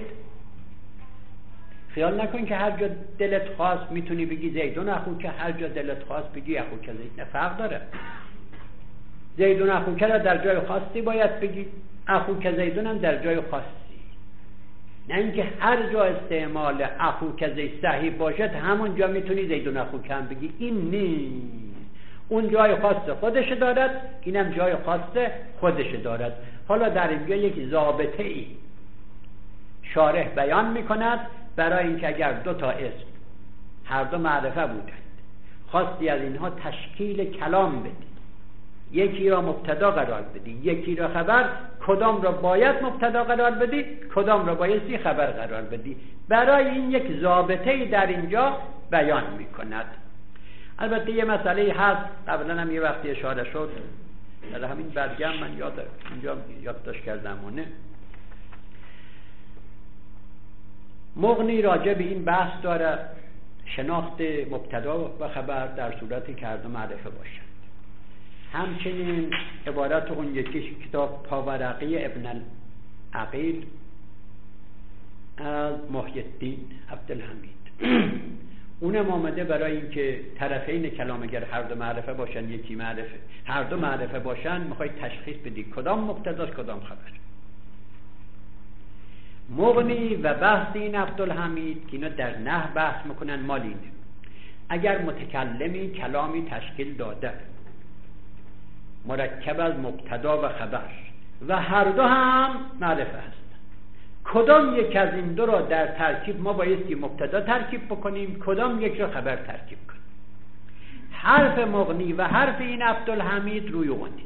خیال نکن که هر جا دلت خواست میتونی بگی زیدون اخوک، هر جا دلت خواست بگی اخوک زید. نه فرق داره. زیدون اخوک را در جای خاصی باید بگی، اخوک زیدون هم در جای خاصی. نه اینکه هر جا استعمال اخوک زید صحیح باشد همون جا میتونی زیدون اخوک هم بگی. این نیست. اون جای خاص خودش دارد، اینم جای خاص خودش دارد. حالا در اینجا یک ضابطه ای شارح بیان میکند برای اینکه اگر دو تا اسم هر دو معرفه بودند خواستی از اینها تشکیل کلام بدی، یکی را مبتدا قرار بدی یکی را خبر، کدام را باید مبتدا قرار بدی کدام را بایستی خبر قرار بدی. برای این یک ضابطه در اینجا بیان میکند. البته یه مسئله هست قبلا هم یه وقتی اشاره شد در همین برگم من اینجا یادداشت کردم. مغنی راجع به این بحث داره شناخت مبتدا و خبر در صورتی که هر دو معرفه باشند. همچنین عبارت اون یکیش کتاب پاورقی ابن العقیل از محی الدین عبدالحمید. اونم آمده برای اینکه طرفین کلامگر هر دو معرفه باشن، یکی معرفه، هر دو معرفه باشن، میخوای تشخیص بدی کدام مقتضاست کدام خبر. مغنی و بحث این عبدالحمید که اینا در نحو بحث میکنن مال اینه: اگر متکلمی کلامی تشکیل داده مرکب از مبتدا و خبر و هر دو هم معرفه است، کدام یک از این دو را در ترکیب ما بایستی مبتدا ترکیب بکنیم، کدام یک را خبر ترکیب کنیم. حرف مغنی و حرف این عبدالحمید روی غنی.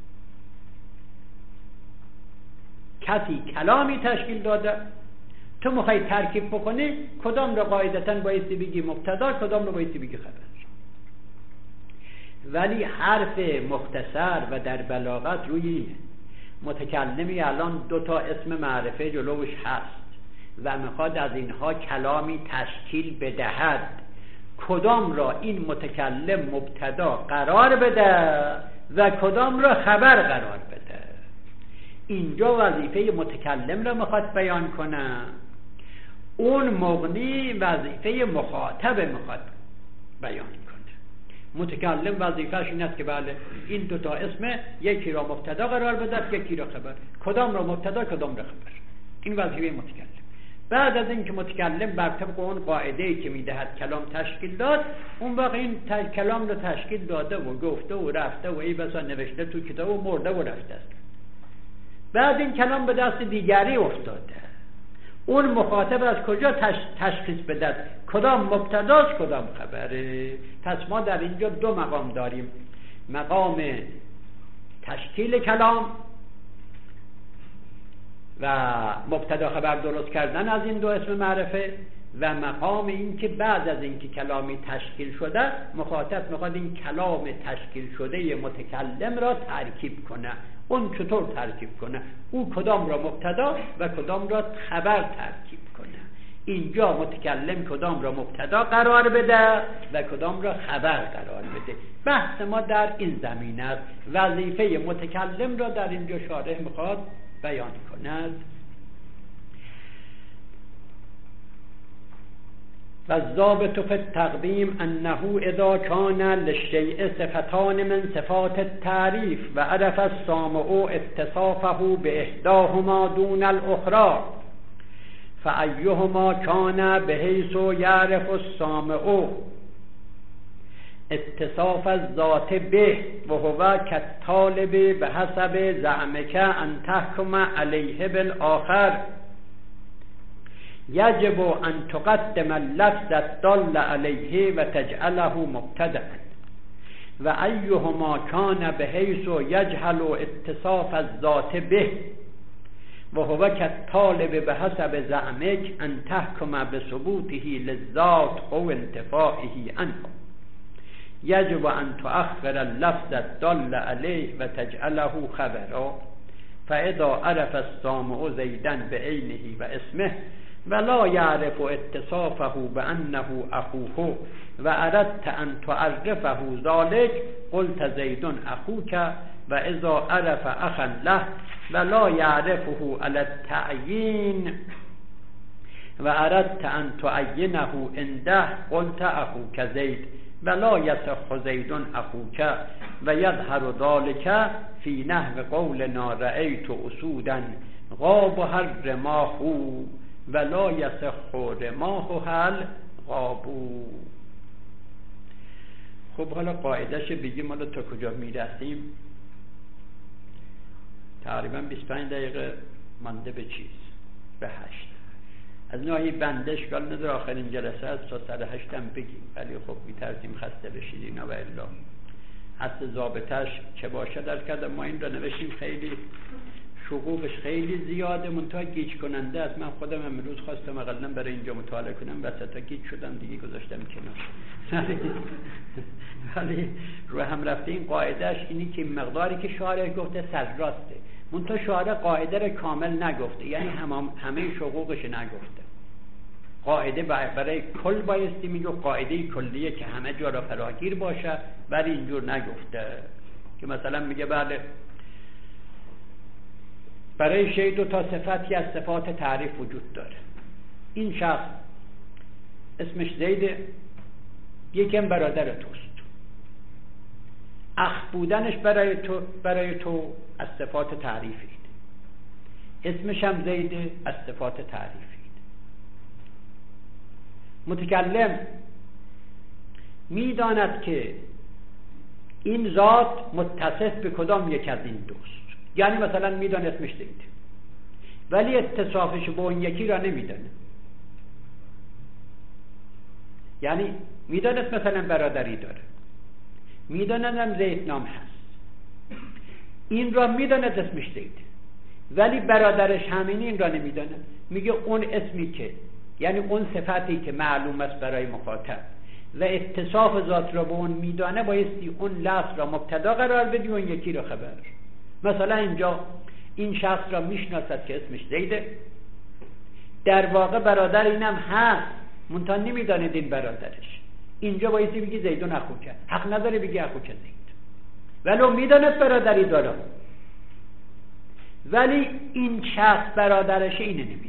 کسی کلامی تشکیل داده، تو میخوای ترکیب بکنی، کدام را قاعدتاً بایستی بگی مبتدا، کدام را بایستی بگی خبر. ولی حرف مختصر و در بلاغت روی متکلمی الان 2 اسم معرفه جلوش هست و میخواد از اینها کلامی تشکیل بدهد، کدام را این متکلم مبتدا قرار بده و کدام را خبر قرار بده. اینجا وظیفه متکلم را میخواد بیان کنه، اون مغنی وظیفه مخاطب میخواد بیان کنه. متکلم وظیفه‌اش این است که بله این 2 اسم، یکی را مبتدا قرار بده، یکی را خبر، کدام را مبتدا کدام را خبر. این وظیفه متکلم. بعد از اینکه متکلم بر طبق اون قاعده‌ای که میدهد کلام تشکیل داد، اون واقع این کلام را تشکیل داده و گفته و رفته و ای بسا نوشته تو کتاب و مرده و رفته است. بعد این کلام به دست دیگری افتاده، اون مخاطب از کجا تشخیص بده کدام مبتداست کدام خبره؟ پس ما در اینجا 2 مقام داریم: مقام تشکیل کلام و مبتدا خبر درست کردن از این 2 اسم معرفه، و مقام این که بعد از اینکه کلامی تشکیل شده مخاطب میخواد این کلام تشکیل شده متکلم را ترکیب کنه. اون چطور ترکیب کنه؟ او کدام را مبتدا و کدام را خبر ترکیب کنه. اینجا متکلم کدام را مبتدا قرار بده و کدام را خبر قرار بده. بحث ما در این زمینه است. وظیفه متکلم را در اینجا شارح میخواد بیان کند. و الضابط فی التقدیم انه اذا کان للشیء صفتان من صفات التعریف و عرف السامع اتصافه باحداهما دون الاخرى فأيهما كان بحيث يعرف السامع اتصاف الذات به وهو كالطالب بحسب زعمك أن تحكم عليه بالآخر يجب أن تقدم اللفظ الدال عليه وتجعله مبتدأ وأيهما كان بحيث يجهل اتصاف الذات به وهو كالطالب بحسب زعمك أن تحكم بثبوته للذات أو انتفائه عنه يجب أن تؤخر اللفظ الدال عليه وتجعله خبرا فإذا عرف السامع زيدا بعينه واسمه ولا يعرف اتصافه بأنه أخوه وأردت أن تعرفه ذلك قلت زيد أخوك وإذا عرف أخا له ولا يعرفه على التعيين وأردت أن تعينه عنده قلت أخوك زيد ولا يصح زيد أخوك ويظهر ذلك في نحو قولنا رأيت أسودا غابها الرماح ولا يصح رماحها الغابو. خب حالا قاعدهش بگیم حالا تا کجا میرسیم. تقریبا 25 دقیقه مانده به به 8. از ناحیه بنده اشکال نداره آخرین جلسه است تا سر 8 هم بگیم، ولی خب میترسیم خسته بشید اینا و الا حس ضابطش چه باشه در کردم. ما این را نوشتیم، خیلی شقوقش خیلی زیاده، منتها گیج کننده است. من خودم امروز خواستم اقلا برای اینجا مطالعه کنم، وسطا گیج شدم دیگه گذاشتم کنار. ولی رو هم رفته این قاعدهش اینی که مقداری که شارع گفته سرراسته، منتها شارع قاعده را کامل نگفته، یعنی همه شقوقش نگفته. قاعده برای کل بایستی میگه قاعده کلیه که همه جا را فراگیر باشه، ولی اینجور نگفته که مثلا میگه بله برای شی 2 صفتی از صفات تعریف وجود داره. این شخص اسمش زیده، یکم برادر توست. اخ بودنش برای تو از صفات تعریفید، اسمش هم زیده از صفات تعریفید. متکلم میداند که این ذات متصف به کدام یک از این دوست، یعنی مثلا میداند اسمش زیده ولی اتصافش با اون یکی را نمیدانه. یعنی میداند مثلا برادری داره، میداند هم زید نام هست، این را میداند اسمش زیده ولی برادرش همین این را نمیدانه. میگه اون اسمی که یعنی اون صفتی که معلوم است برای مخاطب و اتصاف ذات را به اون میدانه بایستی اون لفظ را مبتدا قرار بدی و اون یکی را خبر. مثلا اینجا این شخص را میشناسد که اسمش زیده، در واقع برادر اینم هست منتها نمیداند این برادرش، اینجا بایستی بگی زیدون اخوکه، حق نداره بگی اخوکه زید ولو میداند برادری داره ولی این شخص برادرش اینه نمیداند.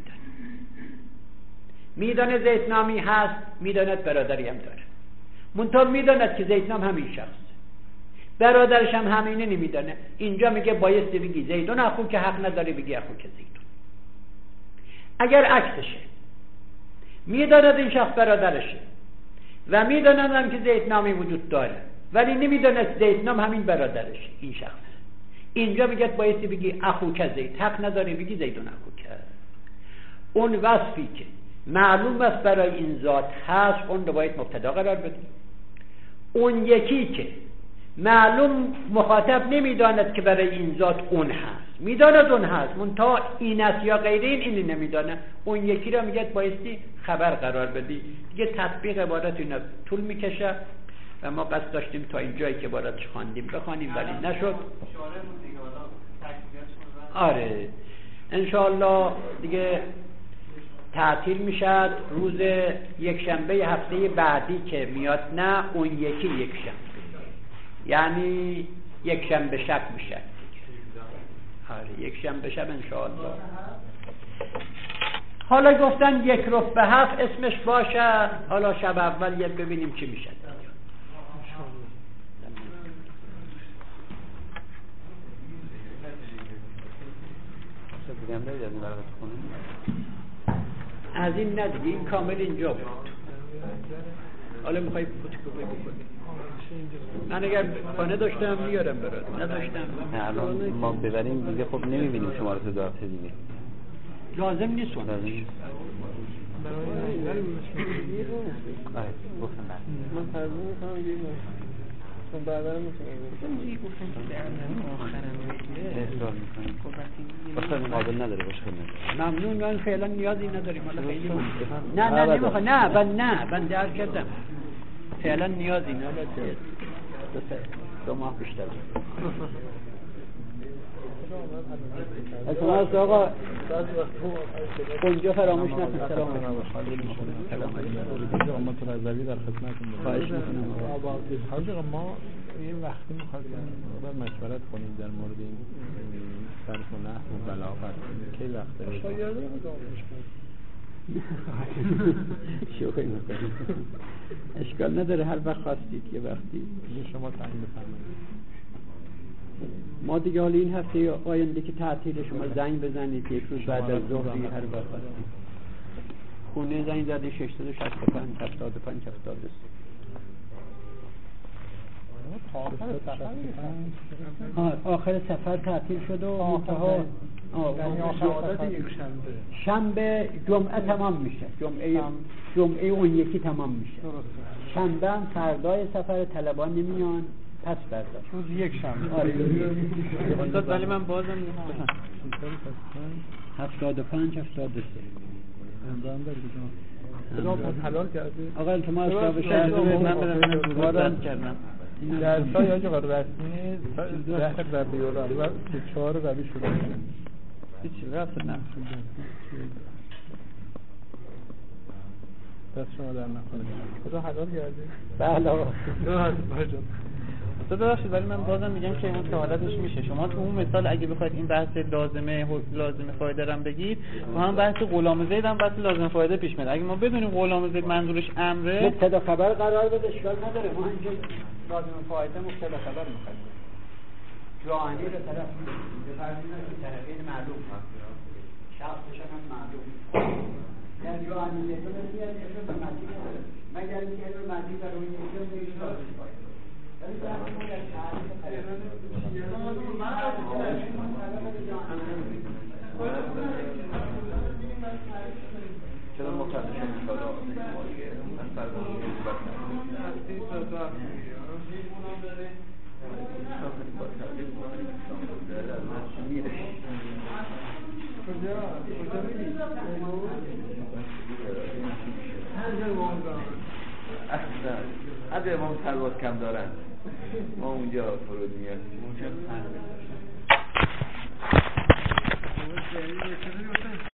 میداند زید نامی هست، میداند برادری هم داره منتها میداند که زید نام همین شخص، برادرش هم همینه نمیدانه. اینجا میگه بایستی بگی زیدون اخوکه، حق نداره بگی اخوکه زیدون. اگر عکسشه، میداند این شخص برادرشه و میداند هم که زید نامی وجود داره ولی نمیداند زید نام همین برادرشه این شخص، اینجا میگه بایستی بگی اخوکه زید، حق نداره بگی زیدون اخوکه. اون وصفی که معلوم است برای این ذات هست اون رو باید مبتدا قرار بدی. اون یکی که معلوم مخاطب نمیداند که برای این ذات اون هست، میداند اون هست منتها این است یا غیر اینی نمیدانه، اون یکی را میگه بایستی خبر قرار بدی. دیگه تطبیق عبارت اینا طول میکشه و ما قصد داشتیم تا این جایی که عبارتش خواندیم بخوانیم ولی نشد. آره انشاءالله دیگه تعطیل میشد روز یک شنبه هفته بعدی که میاد، نه اون یکی یک شنبه، یعنی یک شنبه شب میشه. آره یک شنبه شب انشاءالله. حالا گفتن یک ربع هفت اسمش باشه، حالا شب اول یک ببینیم چی میشه. از این ندیگه این کامل اینجا بود. حالا میخوایی پوتیکو بگو. من اگر خانه داشتم میارم برات، نداشتم الان ما ببریم دیگه خب نمیبینیم شما رو تو دارته دیگه، لازم نیست اون لازم نیست. گفتم من ترجمه میکنم بگیم چون بعدا میتونم باشه مقابل نداره باشه ممنون. من فعلا نیازی نداریم حالا خیلی نه نمیخوام، نه من درک کردم فعلا نیازی نداره، دو ماه بیشتر از آقا اونجا فراموش نکن. سلام ما تو نظری در خدمتتون باشیم. حاضر ما یه وقتی می‌خواستیم مشورت کنیم در مورد این صرف و نحو و بلاغت، کی وقت دارید؟ شاگردان دانش شوخی می‌کنید، اشکال نداره، هر وقت خواستید یه وقتی شما تعیین بفرمایید. ما دیگه حالا این هفته آینده که تعطیل شما زنگ بزنید یک روز بعد از ظهری هر وقت خواستید. خونه زنگ زده 665 75 73 آخر سفر تعطیل شد و منتها شنبه جمعه تمام میشه، جمعه اون یکی تمام میشه، شنبه هم فردای سفر طلبان نمیان پس برداشت روز یک شنبه. آره استاد ولی من بازم 75 73 امران داری بجان حلال کردی؟ آقا التماس را به شهر من برم وارد کردم در سای آجا رسمی 10 ربیع الاول 4 ربیع شروع میشه. هیچ رفت نه دست شما در نکنه. خدا حلال کردی؟ بله آقا. ببخشید ولی من بازم میگم که اون که حالتش میشه. شما تو اون مثال اگه بخواید این بحث لازمه فایده رو بگید، تو هم بحث غلام زید هم بحث لازم فایده پیش میاد. اگه ما بدونیم غلام زید منظورش امره، مبتدا خبر قرار بده اشکال نداره. ما اینجا لازم فایده مبتدا خبر میخوایم جوانی رو طرف بفرمایید که طرفین معلوم هست، شخصش هم معلوم یعنی جوانی زید رو میاد که به معنی نداره مگر اینکه رو معنی در اون یکی میشه لازم فایده. ولی در اون در تعریف چرا مقدمه انشاءالله من فرمانه اصلا امام سلوات کم دارن ما اونجا فرود میاد